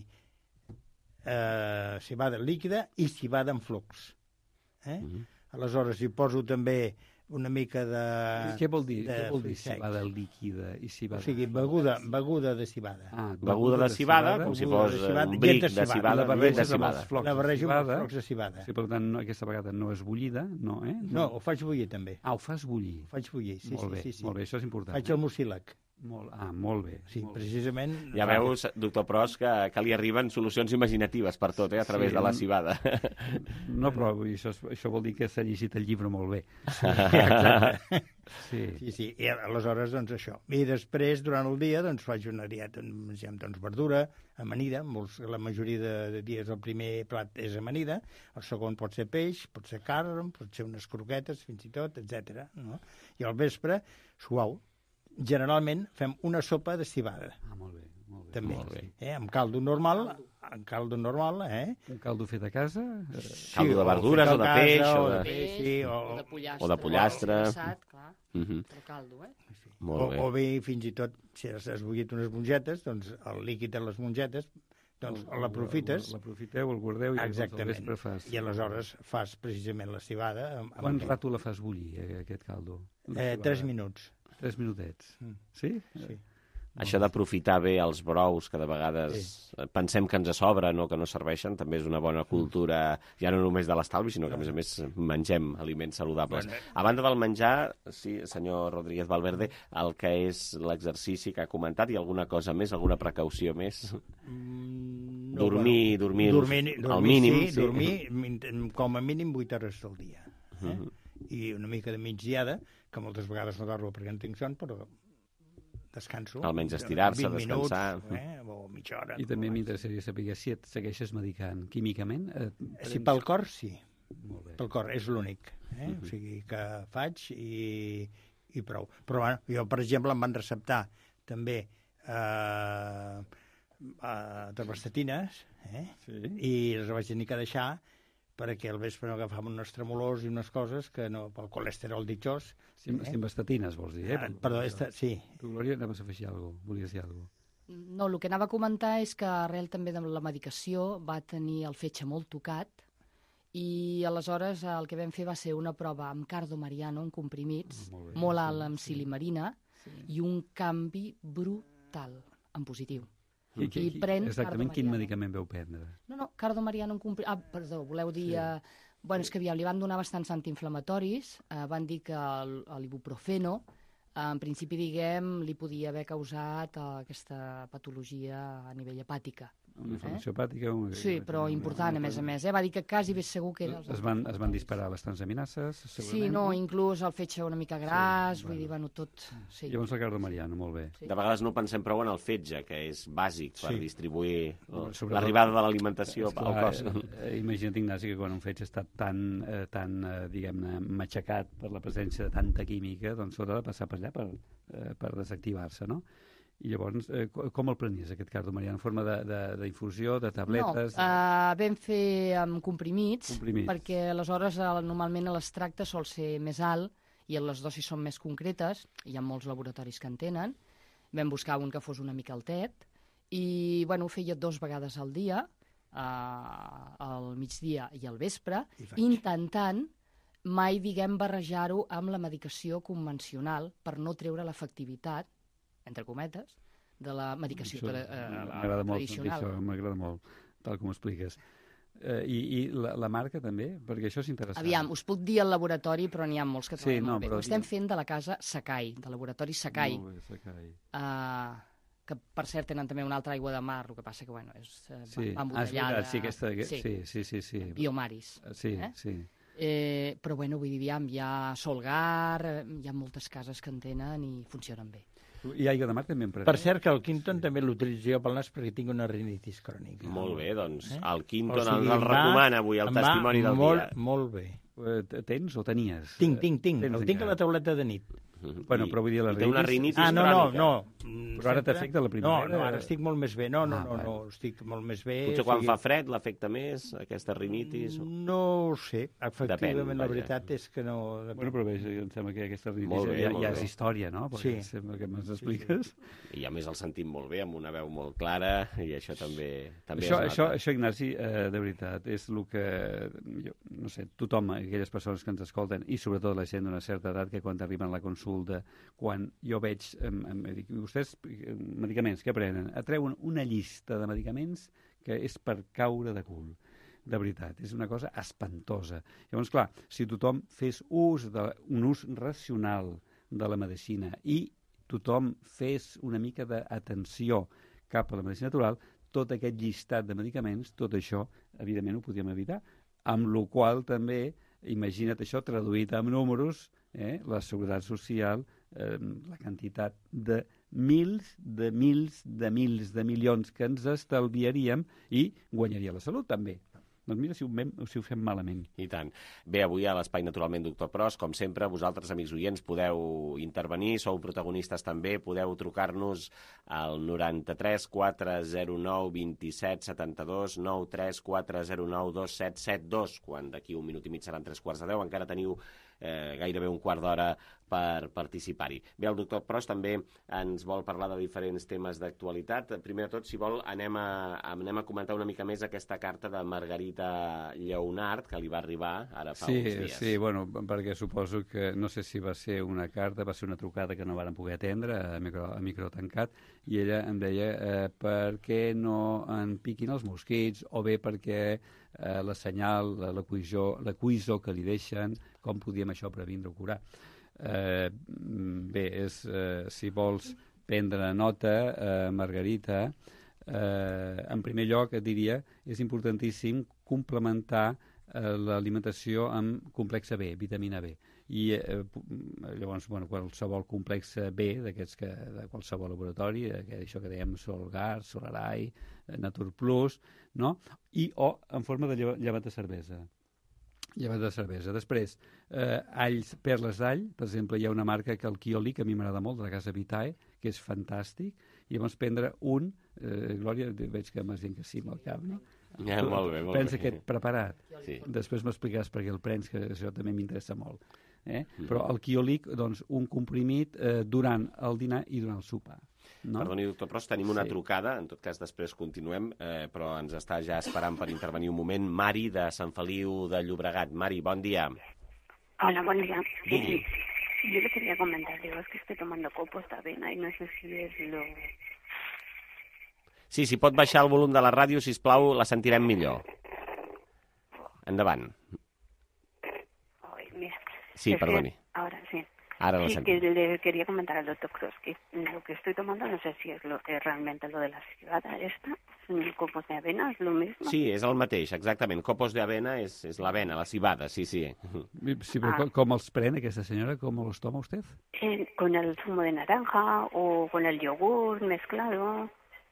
eh, cibada líquida i cibada en flux. Eh? Mm-hmm. Aleshores, hi poso també una mica de... Què vol dir, què vol dir cibada líquida i cibada? O sigui, beguda, beguda de cibada. Ah, beguda de cibada, com si fos un bric de cibada. La barreja amb els flocs La barreja amb els flocs de cibada. Sí, per tant, no, aquesta vegada no és bullida, no, eh? No, no ho faig bullir també. Ah, ho fas bullir. Ho faig bullir, sí, molt sí, bé, sí, sí. Molt bé, això és important. Faig el mucílac. Molt, ah, molt bé. Sí, molt precisament... Bé. Ja veus, doctor Pros, que, que li arriben solucions imaginatives per tot, eh, a través sí, de la cibada. No, però això, això vol dir que s'ha llegit el llibre molt bé. Sí, exacte. Sí. sí, sí, i aleshores, doncs, això. I després, durant el dia, doncs, faig una dieta, mengem, doncs, verdura, amanida, molts, la majoria de, de dies el primer plat és amanida, el segon pot ser peix, pot ser carn, pot ser unes croquetes, fins i tot, etcètera. No? I al vespre, suau. Generalment fem una sopa de cibada. Ah, molt bé, molt bé. També, molt bé. Eh, amb caldo normal, amb caldo normal, eh? Un caldo fet a casa? Sí, caldo de verdures o de peix, o de, peix, sí, o, o de pollastre. O de pollastre. O assat, clar, uh -huh. el caldo, eh? Sí. Molt o, bé. o bé, fins i tot, si has bullit unes mongetes, doncs el líquid de les mongetes, doncs l'aprofites. L'aprofiteu, el guardeu i exactament. El vespre fas. I aleshores fas precisament la cibada. Amb, amb Quant rato la fas bullir, eh, aquest caldo? Eh, tres minuts. Tres minutets. Mm. Sí? Sí. Això d'aprofitar bé els brous, que de vegades sí. pensem que ens sobra, no, que no serveixen, també és una bona cultura, ja no només de l'estalvi, sinó que, a més a més, mengem aliments saludables. Bueno. A banda del menjar, sí, senyor Rodríguez Valverde, el que és l'exercici que ha comentat, i alguna cosa més, alguna precaució més? Mm, no, dormir, bueno, dormir, dormir, al mínim. Sí, sí, dormir com a mínim vuit hores del dia. Eh? Uh -huh. I una mica de migdiada, que moltes vegades no dormo perquè no tinc son, però descanso. Almenys estirar-se, descansar. Minuts, eh? O mitja hora. I també m'interessaria saber si et segueixes medicant químicament. Eh, sí, pel cor, sí. Molt bé. Pel cor, és l'únic. Eh? Uh-huh. O sigui, que faig i, i prou. Però bueno, jo, per exemple, em van receptar també eh, eh, termostatines, eh? Sí. I les vaig tenir que deixar perquè al vespre no agafàvem unes tremolors i unes coses que no, pel colesterol ditxós. Simvastatines, vols dir, eh? Ah, perdó, esta, sí. Tu, Glòria, anaves a afegir alguna cosa, volies dir alguna cosa? No, el que anava a comentar és que arrel també de la medicació va tenir el fetge molt tocat I aleshores el que vam fer va ser una prova amb Cardo Mariano, en comprimits, molt, bé, molt alt amb silimarina, sí. i un canvi brutal, en positiu. I, I, i pren exactament quin medicament veu prendre? No, no, Cardo Mariano en comprimits... Ah, perdó, voleu dir... Sí. Eh... Bueno, és que aviam, li van donar bastants antiinflamatoris, eh, van dir que l'ibuprofeno, eh, en principi, diguem, li podia haver causat eh, aquesta patologia a nivell hepàtica. Una inflamació eh? hepàtica? Una... Sí, però important, a més a més. Eh? Va dir que quasi ben segur que era... Es van, es van disparar bastants amenaces, segurament? Sí, no, inclús el fetge una mica gras, sí, vull bueno. dir, bueno, tot... Sí. Llavors el Cardo Mariano, molt bé. Sí. De vegades no pensem prou en el fetge, que és bàsic per sí. distribuir l'arribada de l'alimentació al cos. Eh, imagina't, Ignasi, que quan un fetge està tan, eh, tan eh, diguem-ne, matxacat per la presència de tanta química, doncs s'ha de passar per allà per, eh, per desactivar-se, no? I llavors, eh, com el prenies, aquest Cardo Mariano? En forma d'infusió, de, de, de tabletes? No, uh, vam fer amb comprimits, comprimits, perquè aleshores uh, normalment l'extracte sol ser més alt i les dosis són més concretes, hi ha molts laboratoris que en tenen. Vam buscar un que fos una mica altet i bueno, ho feia dos vegades al dia, uh, al migdia i al vespre, intentant mai, diguem, barrejar-ho amb la medicació convencional per no treure l'efectivitat, entre cometes, de la medicació tra eh, m'agrada molt, tradicional. Això m'agrada molt, tal com ho expliques. Eh, I i la, la marca també? Perquè això és interessant. Aviam, us puc dir el laboratori, però n'hi ha molts que treballen sí, no, molt bé. Però... Ho estem fent de la casa Sakai, de laboratori Sakai. Molt bé, Sakai. Uh, que per cert tenen també una altra aigua de mar, el que passa que bueno, és uh, sí. embotellada. Ah, és veritat, sí, aquesta, sí. sí, sí, sí, sí. Biomaris. Sí, eh? sí. Eh, però bueno, vull dir, aviam, hi ha Solgar, hi ha moltes cases que en tenen i funcionen bé. I aigua de mar també en preneu? Per cert, que el Quinton sí. també l'utilitzo jo pel nas perquè tinc una rinitis crònica. Molt bé, doncs eh? el Quinton o sigui, el recomana avui, el testimoni del molt, dia. Molt bé. Tens o tenies? Tinc, tinc, tinc. Tens el tinc a la tauleta de nit. Bueno, però vull dir la rinitis... Una rinitis ah, no, no, no. Però ara t'afecta la primavera? No, no, ara estic molt més bé. No, no, no, no, estic molt més bé. Potser quan fa fred l'afecta més, aquesta rinitis? No ho sé. Efectivament, la veritat és que no... Bueno, però bé, em sembla que aquesta rinitis ja, ja és història, no? Perquè sí. sembla que m'has expliques. I a més el sentim molt bé, amb una veu molt clara, i això també, també això, es això, això, Ignasi, eh, de veritat, és el que, jo, no sé, tothom, aquelles persones que ens escolten, i sobretot la gent d'una certa edat, que quan arriben a la consulta, quan jo veig, em, em, dic, vostès, medicaments que prenen, atreuen una llista de medicaments que és per caure de cul. De veritat, és una cosa espantosa. Llavors, clar, si tothom fes ús de, un ús racional de la medicina i tothom fes una mica d'atenció cap a la medicina natural, tot aquest llistat de medicaments, tot això, evidentment, ho podíem evitar. Amb la qual també, imagina't això traduït en números, eh, la Seguretat Social, eh, la quantitat de mils, de mils, de mils, de milions que ens estalviaríem i guanyaria la salut, també. Doncs mira, si ho, fem, si ho fem malament. I tant. Bé, avui a l'Espai Naturalment Doctor Pros, com sempre, vosaltres, amics oients, podeu intervenir, sou protagonistes també, podeu trucar-nos al noranta-tres quatre zero nou vint set setanta-dos, nou tres quatre zero nou dos set set dos, quan d'aquí un minut i mig seran tres quarts de deu, encara teniu eh, gairebé un quart d'hora per participar-hi. Bé, el doctor Pros també ens vol parlar de diferents temes d'actualitat. Primer de tot, si vol, anem a, anem a comentar una mica més aquesta carta de Margarita Lleonart, que li va arribar ara fa sí, uns dies. Sí, bueno, perquè suposo que, no sé si va ser una carta, va ser una trucada que no varen poder atendre a micro, a micro tancat, i ella em deia eh, per què no en piquin els mosquits, o bé perquè eh, la senyal, la, la, cuisó, la cuisó que li deixen, com podíem això previndre o curar. Eh, bé, és, eh, si vols prendre nota, eh, Margarita, eh, en primer lloc et diria és importantíssim complementar eh, l'alimentació amb complex B, vitamina B. I eh, llavors, bueno, qualsevol complex B d'aquests que de qualsevol laboratori, que això que dèiem Solgar, Solarai, Natur Plus, no? I o en forma de llevat de cervesa. Llevat de cervesa. Després, eh, alls, perles d'all, per exemple, hi ha una marca que el Kioli, que a mi m'agrada molt, de la casa Vitae, que és fantàstic, i llavors prendre un, eh, Glòria, veig que m'has dit que sí amb el cap, no? Ja, molt bé, molt prens bé. Aquest preparat. Sí. Després m'explicaràs per què el prens, que això també m'interessa molt. Eh? Mm. Però el quiolic, doncs, un comprimit eh, durant el dinar i durant el sopar. No? Perdoni, doctor Pros, tenim una sí. trucada, en tot cas després continuem, eh, però ens està ja esperant per intervenir un moment. Mari, de Sant Feliu de Llobregat. Mari, bon dia. Hola, buen día. Digui. Yo le quería comentar, digo, es que estoy tomando copos de avena y no sé si es lo... Sí, si pot baixar el volum de la ràdio, sisplau, la sentirem millor. Endavant. Ay, mira. Sí, es perdoni. Que ahora sí. Ara la sí, sentim. que le quería comentar al doctor Cross que lo que estoy tomando no sé si es lo que realmente lo de la cebada esta, copos de avena, es lo mismo. Sí, és el mateix, exactament. Copos de avena és, és l'avena, la cibada, sí, sí. Sí, però ah. com els pren aquesta senyora? Com los toma usted? Eh, con el zumo de naranja o con el yogur mezclado.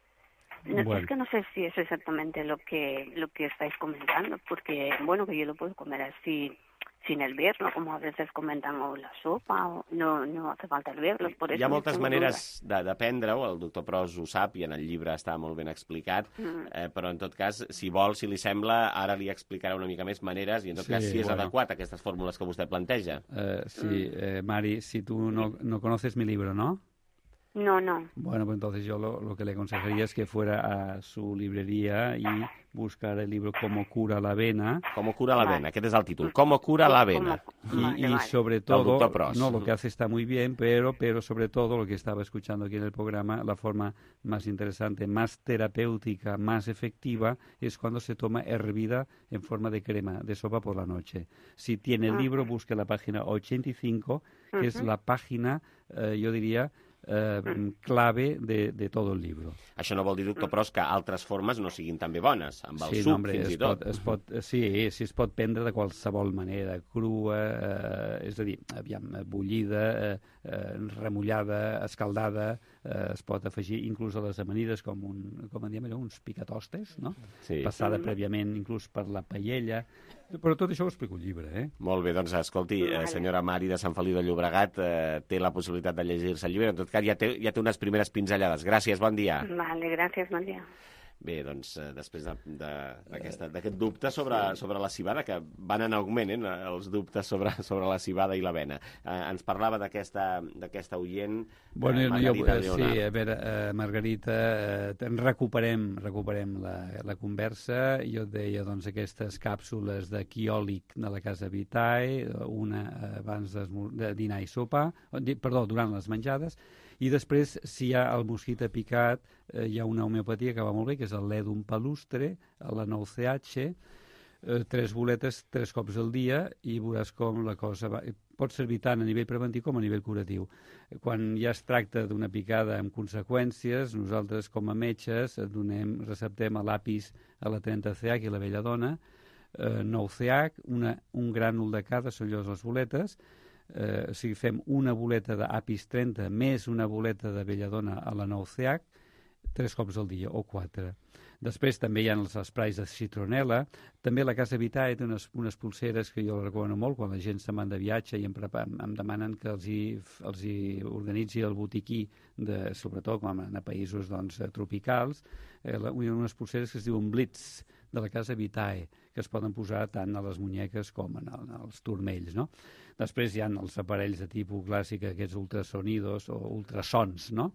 No, bueno. Es que no sé si es exactamente lo que lo que estáis comentando, porque, bueno, que yo lo puedo comer así sin el verlo, como a veces comentan, o la sopa, o no, no hace falta el verlo. Por eso Hi ha moltes maneres de, de prendre-ho, el doctor Pros ho sap, i en el llibre està molt ben explicat, mm. eh, però en tot cas, si vol, si li sembla, ara li explicarà una mica més maneres, i en tot sí, cas, si és bueno. adequat a aquestes fórmules que vostè planteja. Uh, sí, eh, Mari, si tu no, no conoces mi libro, ¿no? No, no. Bueno, pues entonces yo lo, lo que le aconsejaría es que fuera a su librería y buscar el libro Cómo cura la avena. Cómo cura la avena, aquest és el títol. Cómo cura la avena. Y, y sobre todo, no, lo que hace está muy bien, pero, pero sobre todo lo que estaba escuchando aquí en el programa, la forma más interesante, más terapéutica, más efectiva, es cuando se toma hervida en forma de crema, de sopa por la noche. Si tiene el libro, busque la página ochenta y cinco, que es la página, eh, yo diría, Eh, clave de, de tot el llibre. Això no vol dir, doctor Pros, que altres formes no siguin també bones, amb el sí, suc, no, hombre, fins es i tot. Pot, es pot, sí, sí, es pot prendre de qualsevol manera, crua, eh, és a dir, aviam, bullida, eh, eh, remullada, escaldada, eh, es pot afegir inclús a les amanides com, un, com en diem allò, uns picatostes, no? Sí. Passada prèviament inclús per la paella, però tot això ho explico al llibre, eh? Molt bé, doncs escolti, eh, senyora Mari de Sant Feliu de Llobregat, eh, té la possibilitat de llegir-se el llibre, en tot cas ja té, ja té unes primeres pinzellades. Gràcies, bon dia. Vale, gràcies, bon dia. Bé, doncs, eh, després d'aquest de, de, dubte sobre, sobre la cibada, que van en augment, eh, els dubtes sobre, sobre la cibada i l'avena. Eh, ens parlava d'aquesta oient, bueno, eh, Margarita jo, Leonard. Sí, a veure, eh, Margarita, eh, recuperem, recuperem la, la conversa. Jo et deia, doncs, aquestes càpsules de quiòlic de la Casa Vitae, una abans de, de dinar i sopar, perdó, durant les menjades, i després, si hi ha el mosquit picat, eh, hi ha una homeopatia que va molt bé, que és el Ledum palustre, la nou C H, eh, tres boletes tres cops al dia, i veuràs com la cosa va. Pot servir tant a nivell preventiu com a nivell curatiu. Quan ja es tracta d'una picada amb conseqüències, nosaltres com a metges donem, receptem a l'apis a la trenta C H i a la belladona, eh, nou C H, una, un grànul de cada, són allò les boletes, Eh, o sigui, fem una boleta d'apis trenta més una boleta de belladona a la nou C H tres cops al dia, o quatre. Després també hi ha els esprais de citronela. També la Casa Vitae té unes, unes pulseres que jo recomano molt quan la gent se'n van de viatge i em, em, em demanen que els hi, els hi organitzi el botiquí, de, sobretot quan van a països doncs, tropicals, eh, la, unes pulseres que es diuen Blitz, de la Casa Vitae, que es poden posar tant a les muñeques com en, el, en els turmells, no? Després hi ha els aparells de tipus clàssic, aquests ultrasonidos o ultrasons, no?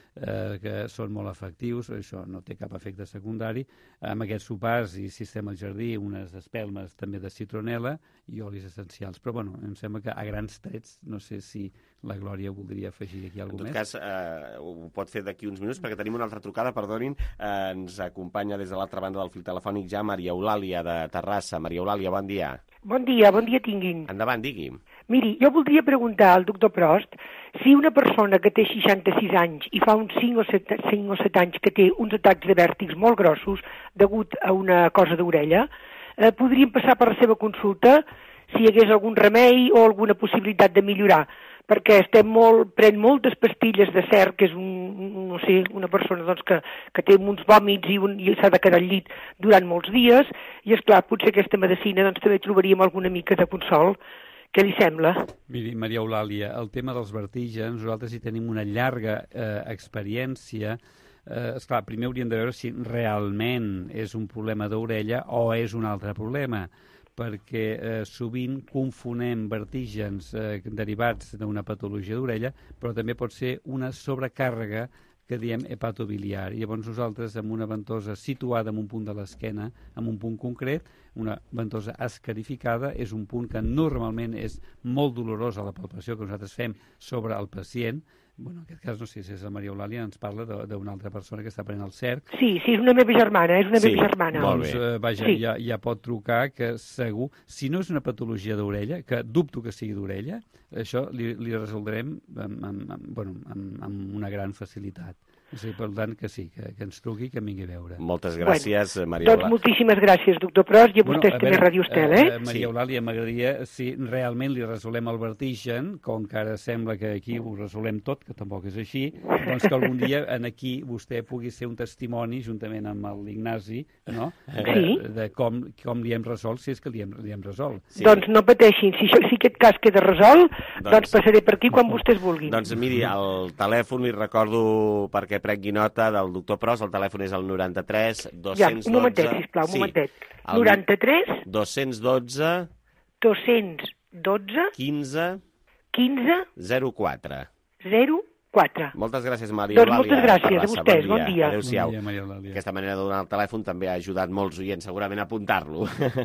Eh, que són molt efectius, això no té cap efecte secundari. Amb aquests sopars i sistema al jardí, unes espelmes també de citronela i olis essencials. Però, bueno, em sembla que a grans trets, no sé si la Glòria voldria afegir aquí alguna més. En tot cas, eh, ho pot fer d'aquí uns minuts, perquè tenim una altra trucada, perdonin. Eh, ens acompanya des de l'altra banda del fil telefònic ja Maria Eulàlia de Terrassa. Maria Eulàlia, bon dia. Bon dia, bon dia tinguin. Endavant, digui. Miri, jo voldria preguntar al doctor Prost si una persona que té seixanta-sis anys i fa uns cinc o set anys que té uns atacs de vèrtigs molt grossos degut a una cosa d'orella, eh, podrien passar per la seva consulta si hi hagués algun remei o alguna possibilitat de millorar, perquè estem molt, pren moltes pastilles de cert, que és un, no sé, una persona doncs, que, que té uns vòmits i, un, i s'ha de quedar al llit durant molts dies, i és clar, potser aquesta medicina doncs, també trobaríem alguna mica de consol. Què li sembla? Miri, Maria Eulàlia, el tema dels vertígens, nosaltres hi tenim una llarga eh, experiència. Eh, esclar, primer hauríem de veure si realment és un problema d'orella o és un altre problema. perquè eh, sovint confonem vertígens eh, derivats d'una patologia d'orella, però també pot ser una sobrecàrrega que diem hepatobiliar. I llavors nosaltres, amb una ventosa situada en un punt de l'esquena, en un punt concret, una ventosa escarificada, és un punt que normalment és molt dolorós a la palpació que nosaltres fem sobre el pacient. Bueno, en aquest cas, no sé si és la Maria Eulàlia, ens parla d'una altra persona que està prenent el cerc. Sí, sí, és una meva germana, és una sí, meva germana. Doncs, eh, vaja, sí. ja, ja pot trucar que segur, si no és una patologia d'orella, que dubto que sigui d'orella, això li, li resoldrem amb, amb, amb, bueno, amb, amb una gran facilitat. És a dir, per tant, que sí, que, que ens truqui, que em vingui a veure. Moltes gràcies, bueno, Maria Eulàlia. Doncs moltíssimes gràcies, doctor Prost, i a bueno, vostès a també a Ràdio Estel, eh? eh Maria Eulàlia, m'agradaria si realment li resolem el vertigen, com que ara sembla que aquí ho resolem tot, que tampoc és així, doncs que algun dia en aquí vostè pugui ser un testimoni, juntament amb l'Ignasi, no? de, sí. de com, com li hem resolt, si és que li hem, li hem resolt. Sí. Doncs no pateixin, si, això, si aquest cas queda resolt, doncs, doncs passaré per aquí quan vostès vulguin. Doncs miri, el telèfon, li recordo perquè prengui nota del doctor Prost, el telèfon és el noranta-tres dos-cents dotze... Ja, un momentet, sisplau, un sí, momentet. noranta-tres dos-cents dotze dos-cents dotze quinze quinze zero quatre. zero quatre. Moltes gràcies, Maria doncs Eulàlia. Moltes gràcies a vostès, bon dia. Adéu-siau. Bon dia, Maria Eulàlia. Aquesta manera de donar el telèfon també ha ajudat molts oients segurament a apuntar-lo.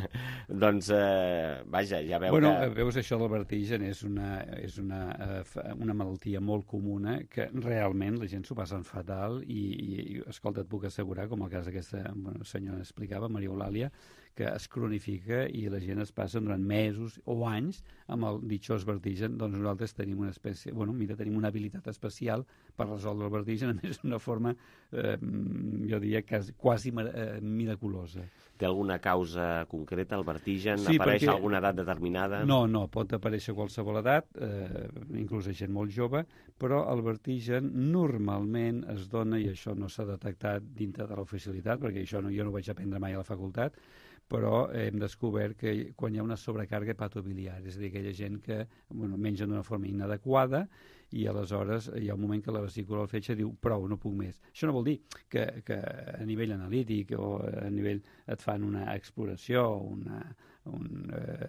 doncs, eh, vaja, ja veu bueno, que... veus, això del vertigen és una, és una, una malaltia molt comuna que realment la gent s'ho passen fatal i, i, i, escolta, et puc assegurar, com el cas d'aquesta bueno, senyora explicava, Maria Eulàlia, que es cronifica i la gent es passa durant mesos o anys amb el ditxós vertigen. Doncs nosaltres tenim una espècie, bueno, mira, tenim una habilitat especial per resoldre el vertigen, a més d'una forma, eh, jo diria, quasi, quasi eh, miraculosa. Té alguna causa concreta, el vertigen? Sí, Apareix perquè... a alguna edat determinada? No, no, pot aparèixer a qualsevol edat, eh, inclús a gent molt jove, però el vertigen normalment es dona, i això no s'ha detectat dintre de l'oficialitat, perquè això no, jo no ho vaig aprendre mai a la facultat, però hem descobert que quan hi ha una sobrecàrrega hepatobiliar, és a dir, aquella gent que bueno, menja d'una forma inadequada i aleshores hi ha un moment que la vesícula del fetge diu prou, no puc més. Això no vol dir que, que a nivell analític o a nivell et fan una exploració, una, un, eh,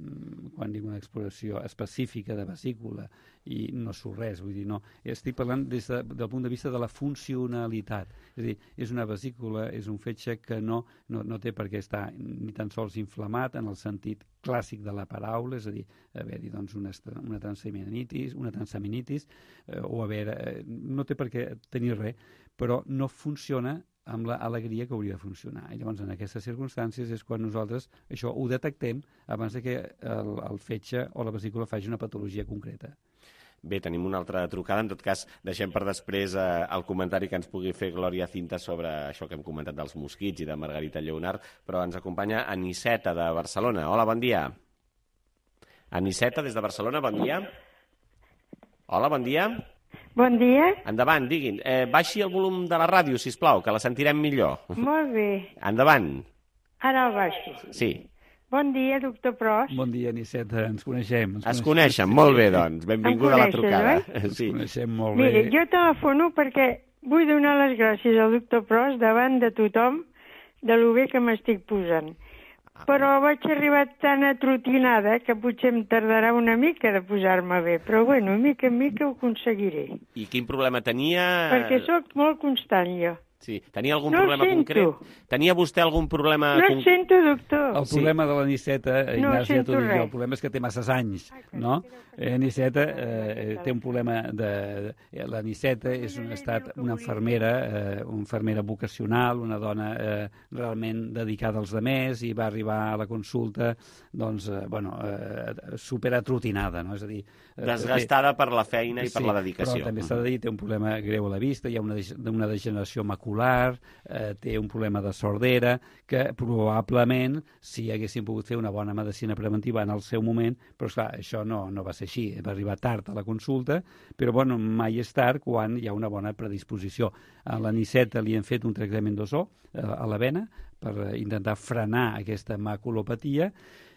quan dic una exploració específica de vesícula i no surt res, vull dir, no. Estic parlant des de, del punt de vista de la funcionalitat. És a dir, és una vesícula, és un fetge que no, no, no té per què estar ni tan sols inflamat en el sentit clàssic de la paraula, és a dir, haver-hi doncs, una, una transaminitis, una transaminitis eh, o haver, eh, no té per què tenir res, però no funciona amb l'alegria que hauria de funcionar. I llavors, en aquestes circumstàncies, és quan nosaltres això ho detectem abans de que el, el fetge o la vesícula faci una patologia concreta. Bé, tenim una altra trucada. En tot cas, deixem per després eh, el comentari que ens pugui fer Glòria Cinta sobre això que hem comentat dels mosquits i de Margarita Lleonard, però ens acompanya Aniceta, de Barcelona. Hola, bon dia. Aniceta, des de Barcelona, bon dia. Hola, bon dia. Bon dia. Endavant, diguin. Eh, baixi el volum de la ràdio, sisplau, que la sentirem millor. Molt bé. Endavant. Ara el baixo. Sí. Bon dia, doctor Prost. Bon dia, Aniceta, ens coneixem. Ens, ens coneixem, molt bé, doncs. Benvinguda a la trucada. Oi? Sí. Ens coneixem molt Mira, bé. Mira, jo telefono perquè vull donar les gràcies al doctor Prost davant de tothom de lo bé que m'estic posant. Però vaig arribar tan atrotinada que potser em tardarà una mica de posar-me bé. Però, bueno, mica en mica ho aconseguiré. I quin problema tenia? Perquè sóc molt constant, jo. Sí. Tenia algun no problema concret? Tenia vostè algun problema... No con... sento, doctor. El problema sí. de l'Aniceta, Ignasi, ja t'ho dic jo, el problema és que té masses anys, no? Eh, Aniceta eh, té un problema de... L'Aniceta és un estat, una infermera, eh, una infermera vocacional, una dona eh, realment dedicada als demés i va arribar a la consulta, doncs, eh, bueno, eh, superatrotinada, no? És a dir... Eh, desgastada té... per la feina i sí, per la dedicació. Però també s'ha de dir, té un problema greu a la vista, hi ha una, de... una degeneració macular, eh, té un problema de sordera, que probablement si haguessin pogut fer una bona medicina preventiva en el seu moment, però esclar, això no, no va ser així, va arribar tard a la consulta, però bueno, mai és tard quan hi ha una bona predisposició. A l'Aniceta li han fet un tractament d'ozó eh, a la vena per intentar frenar aquesta maculopatia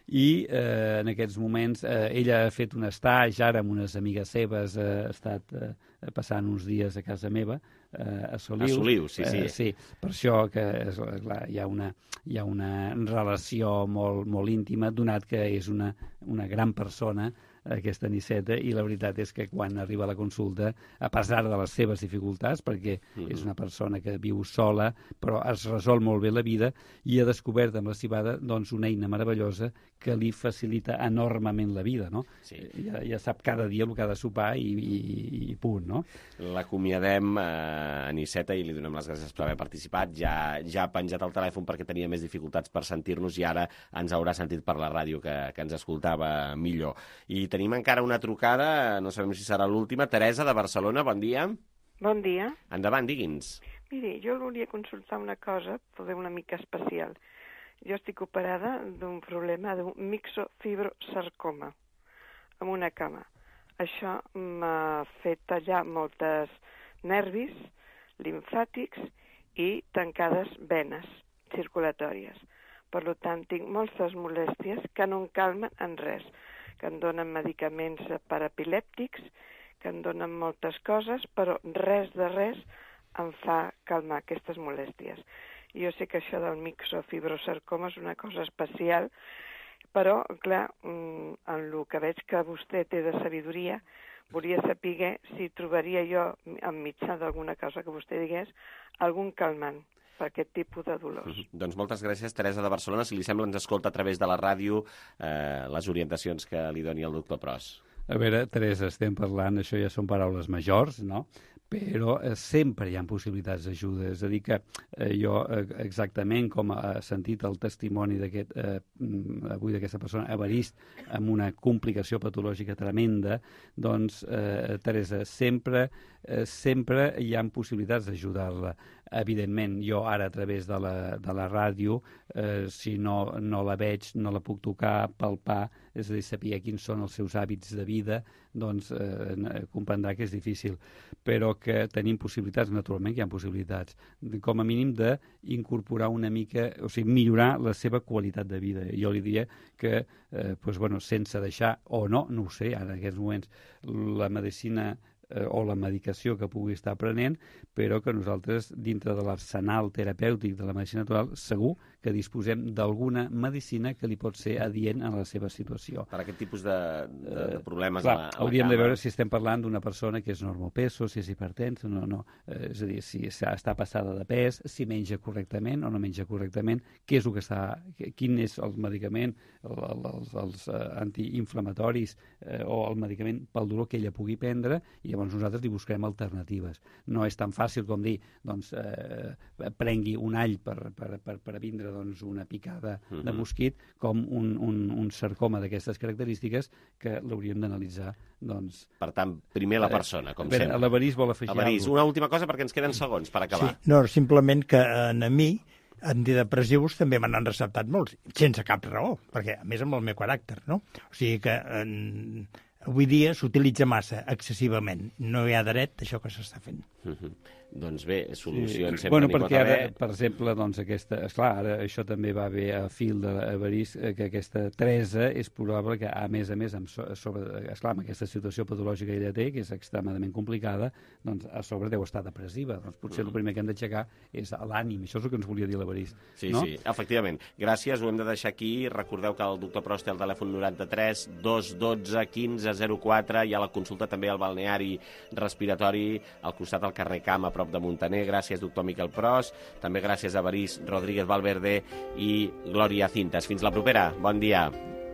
i eh, en aquests moments eh, ella ha fet un estatge ara amb unes amigues seves, eh, ha estat eh, passant uns dies a casa meva, eh, a Solius. A Solius, sí, sí. Eh, sí, per això que és, clar, hi ha una, hi ha una relació molt, molt íntima, donat que és una, una gran persona, aquesta Aniceta, i la veritat és que quan arriba a la consulta, a pesar de les seves dificultats, perquè mm-hmm. és una persona que viu sola, però es resol molt bé la vida, i ha descobert amb la cibada doncs, una eina meravellosa que li facilita enormement la vida, no? Sí. Ja, ja sap cada dia el que ha de sopar i, i, i punt, no? L'acomiadem a eh, Aniceta i li donem les gràcies per haver participat. Ja, ja ha penjat el telèfon perquè tenia més dificultats per sentir-nos i ara ens haurà sentit per la ràdio que, que ens escoltava millor. I tenim encara una trucada, no sabem si serà l'última. Teresa, de Barcelona, bon dia. Bon dia. Endavant, digui'ns. Miri, jo volia consultar una cosa, poder una mica especial. Jo estic operada d'un problema d'un mixofibrosarcoma amb una cama. Això m'ha fet tallar moltes nervis limfàtics i tancades venes circulatòries. Per tant, tinc moltes molèsties que no em calmen en res, que em donen medicaments per epilèptics, que em donen moltes coses, però res de res em fa calmar aquestes molèsties. Jo sé que això del mixofibrosarcoma és una cosa especial, però, clar, en el que veig que vostè té de sabidoria, volia saber si trobaria jo, en mitjà d'alguna cosa que vostè digués, algun calmant per aquest tipus de dolors. Mm-hmm. Doncs moltes gràcies, Teresa de Barcelona. Si li sembla, ens escolta a través de la ràdio eh, les orientacions que li doni el doctor Pros. A veure, Teresa, estem parlant, això ja són paraules majors, no?, però eh, sempre hi ha possibilitats d'ajuda. És a dir, que eh, jo eh, exactament com ha sentit el testimoni d'aquest eh, avui d'aquesta persona, Evarist, amb una complicació patològica tremenda, doncs, eh, Teresa, sempre, eh, sempre hi ha possibilitats d'ajudar-la. Evidentment, jo ara a través de la, de la ràdio, eh, si no, no la veig, no la puc tocar, palpar, és a dir, saber quins són els seus hàbits de vida, doncs eh, comprendrà que és difícil. Però que tenim possibilitats, naturalment que hi ha possibilitats, com a mínim d'incorporar una mica, o sigui, millorar la seva qualitat de vida. Jo li diria que, eh, doncs, bueno, sense deixar, o no, no ho sé, ara en aquests moments, la medicina eh, o la medicació que pugui estar prenent, però que nosaltres, dintre de l'arsenal terapèutic de la medicina natural, segur que disposem d'alguna medicina que li pot ser adient a la seva situació. Per aquest tipus de, de, de problemes eh, clar, a la, a la hauríem cama. de veure si estem parlant d'una persona que és normopeso, si és hipertensa, no, no. Eh, és a dir, si està passada de pes, si menja correctament o no menja correctament, què és el que està, quin és el medicament, el, el, els, els uh, antiinflamatoris eh, o el medicament pel dolor que ella pugui prendre, i llavors nosaltres li buscarem alternatives. No és tan fàcil com dir, doncs, eh, prengui un all per, per, per, per vindre doncs, una picada uh-huh. de mosquit, com un, un, un sarcoma d'aquestes característiques que l'hauríem d'analitzar. Doncs, per tant, primer la persona, com eh, sempre. L'Evarist vol afegir Evarist, una última cosa perquè ens queden segons per acabar. Sí, no, simplement que en a mi antidepressius també me n'han receptat molts, sense cap raó, perquè a més amb el meu caràcter, no? O sigui que en, avui dia s'utilitza massa, excessivament. No hi ha dret això que s'està fent. Uh-huh. Doncs bé, solucions sí. sempre bueno, n'hi pot perquè haver. ara, per exemple, doncs aquesta, esclar, ara això també va bé a fil de l'Evarist, que aquesta Teresa és probable que, a més a més, amb so, sobre, esclar, amb aquesta situació patològica que ella té, que és extremadament complicada, doncs a sobre deu estar depressiva. Doncs potser mm. el primer que hem d'aixecar és l'ànim. Això és el que ens volia dir l'Evarist. Sí, no? sí, efectivament. Gràcies, ho hem de deixar aquí. Recordeu que el doctor Pros té el telèfon noranta-tres dos dotze quinze zero quatre. Hi ha la consulta també al balneari respiratori al costat del carrer Camp, a prop de Montaner. Gràcies, doctor Miquel Pros. També gràcies a Evarist Rodríguez Valverde i Glòria Cintas. Fins la propera. Bon dia.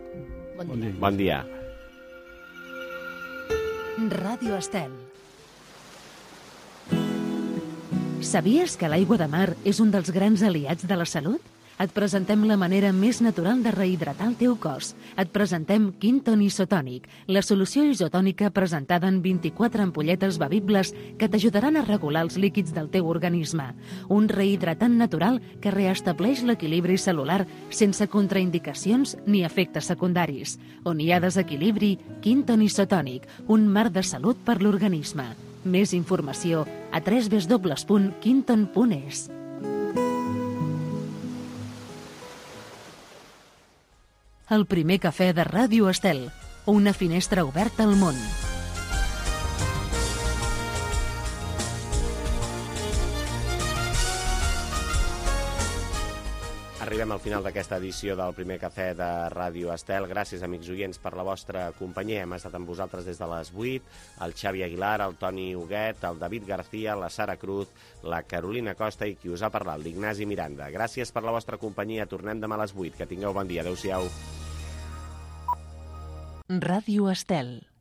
Bon dia. Bon dia. Ràdio Estel. Sabies que l'aigua de mar és un dels grans aliats de la salut? Et presentem la manera més natural de rehidratar el teu cos. Et presentem Quinton Isotònic, la solució isotònica presentada en vint-i-quatre ampolletes bevibles que t'ajudaran a regular els líquids del teu organisme. Un rehidratant natural que reestableix l'equilibri celular sense contraindicacions ni efectes secundaris. On hi ha desequilibri, Quinton Isotònic, un mar de salut per l'organisme. Més informació a w w w punt quinton punt es. el primer cafè de Ràdio Estel, una finestra oberta al món. Arribem al final d'aquesta edició del primer cafè de Ràdio Estel. Gràcies, amics oients, per la vostra companyia. Hem estat amb vosaltres des de les vuit, el Xavi Aguilar, el Toni Huguet, el David García, la Sara Cruz, la Carolina Costa i qui us ha parlat, l'Ignasi Miranda. Gràcies per la vostra companyia. Tornem demà a les vuit. Que tingueu bon dia. Adéu-siau. Ràdio Estel.